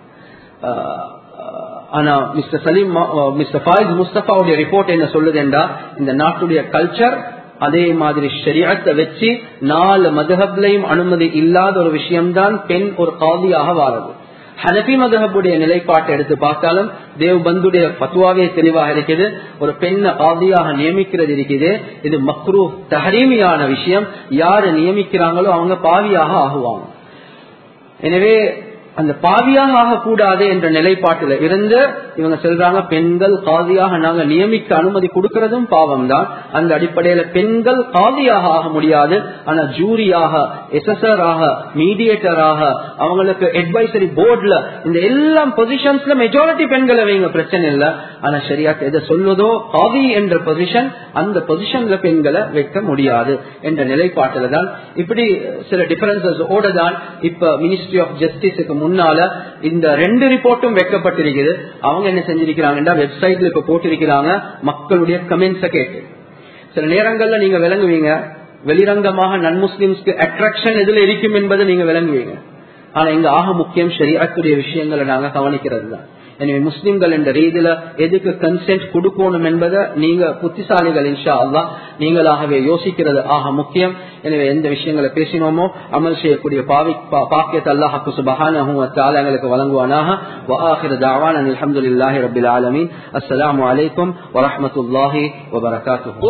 ஆனா மிஸ்டர் சலீம் மிஸ்டர் ஃபாயிஸ் முஸ்தபாவுடைய ரிப்போர்ட் என்ன சொல்லுது என்றா, இந்த நாட்டுடைய கல்ச்சர் அதே மாதிரி ஷரியத்தை வச்சு நாலு மதுஹப்லையும் அனுமதி இல்லாத ஒரு விஷயம்தான் பெண் ஒரு காதியாக வாரது. ஹனபி மதுஹபுடைய நிலைப்பாட்டை எடுத்து பார்த்தாலும் தேவ்பந்துடைய பத்துவாவே தெளிவாக இருக்குது. ஒரு பெண்ணை காதியாக நியமிக்கிறது இருக்குது, இது மக்ரூஹ் தஹரீமியான விஷயம். யாரு நியமிக்கிறாங்களோ அவங்க பாவியாக ஆகுவாங்க. எனவே அந்த பாவியாக ஆகக்கூடாது என்ற நிலைப்பாட்டில் இருந்து இவங்க சொல்றாங்க பெண்கள் காதியாக நாங்க நியமிக்க அனுமதி கொடுக்கறதும் பாவம் தான். அந்த அடிப்படையில பெண்கள் காதியாக ஆக முடியாது, ஆனா ஜூரியாக, எஸ்எஸ்ஆராக, மீடியேட்டராக, அவங்களுக்கு அட்வைசரி போர்ட்ல இந்த எல்லா பொசிஷன்ஸ்ல மெஜாரிட்டி பெண்களை வைங்க, பிரச்சனை இல்லை. ஆனா ஷரியத் எதை சொல்வதோ காதி என்ற பொசிஷன், அந்த பொசிஷன்ல பெண்களை வைக்க முடியாது என்ற நிலைப்பாட்டில தான் இப்படி சில டிஃபரன்சஸ் ஓட தான் இப்ப மினிஸ்ட்ரி ஆஃப் ஜஸ்டிஸுக்கு முன்னால இந்த ரெண்டு ரிப்போர்ட்டும் வைக்கப்பட்டிருக்குது. அவங்க என்ன செஞ்சிருக்கிறாங்கன்னா வெப்சைட்ல இப்ப போட்டிருக்கிறாங்க மக்களுடைய கமெண்ட்ஸை கேட்டு. சில நேரங்கள்ல நீங்க விளங்குவீங்க வெளிரங்கமாக நன் முஸ்லிம்ஸ்க்கு அட்ராக்ஷன் எதுல இருக்கும் என்பதை நீங்க விளங்குவீங்க. ஆனா இங்க ஆக முக்கியம் ஷரியத்துடைய விஷயங்களை நாங்க கவனிக்கிறது தான். எனவே முஸ்லிம்கள் என்ற ரீதியில எதுக்கு கன்சென்ட் கொடுக்கணும் என்பதை நீங்க புத்திசாலிகள் இன்ஷா அல்லாஹ் நீங்களாகவே யோசிக்கிறது ஆக முக்கியம். எனவே எந்த விஷயங்களை பேசினோமோ அமல் செய்யக்கூடிய பாக்கியத்தை அல்லாஹ் சுப்ஹானஹு வ தஆலா எங்களுக்கு வழங்குவானாக. வ ஆகிரு தஅவானா அல்ஹம்துலில்லாஹி ரப்பில் ஆலமீன். அஸ்ஸலாமு அலைக்கும் வ ரஹ்மத்துல்லாஹி வ பரகாத்துஹு.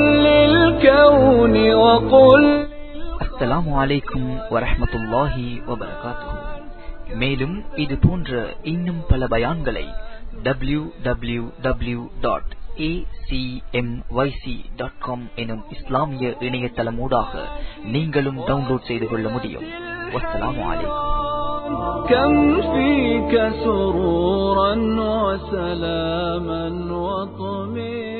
அஸ்ஸலாமு அலைக்கும் வ ரஹ்மத்துல்லாஹி வ பரகாத்துஹு. மேலும் இது போன்ற இன்னும் பல பயான்களை W W W dot A C M Y C dot com எனும் இஸ்லாமிய இணையதளமூடாக நீங்களும் டவுன்லோட் செய்து கொள்ள முடியும். வஸ்ஸலாமு அலைக்கும். كم فيك سرورا وسلاما وطمئنا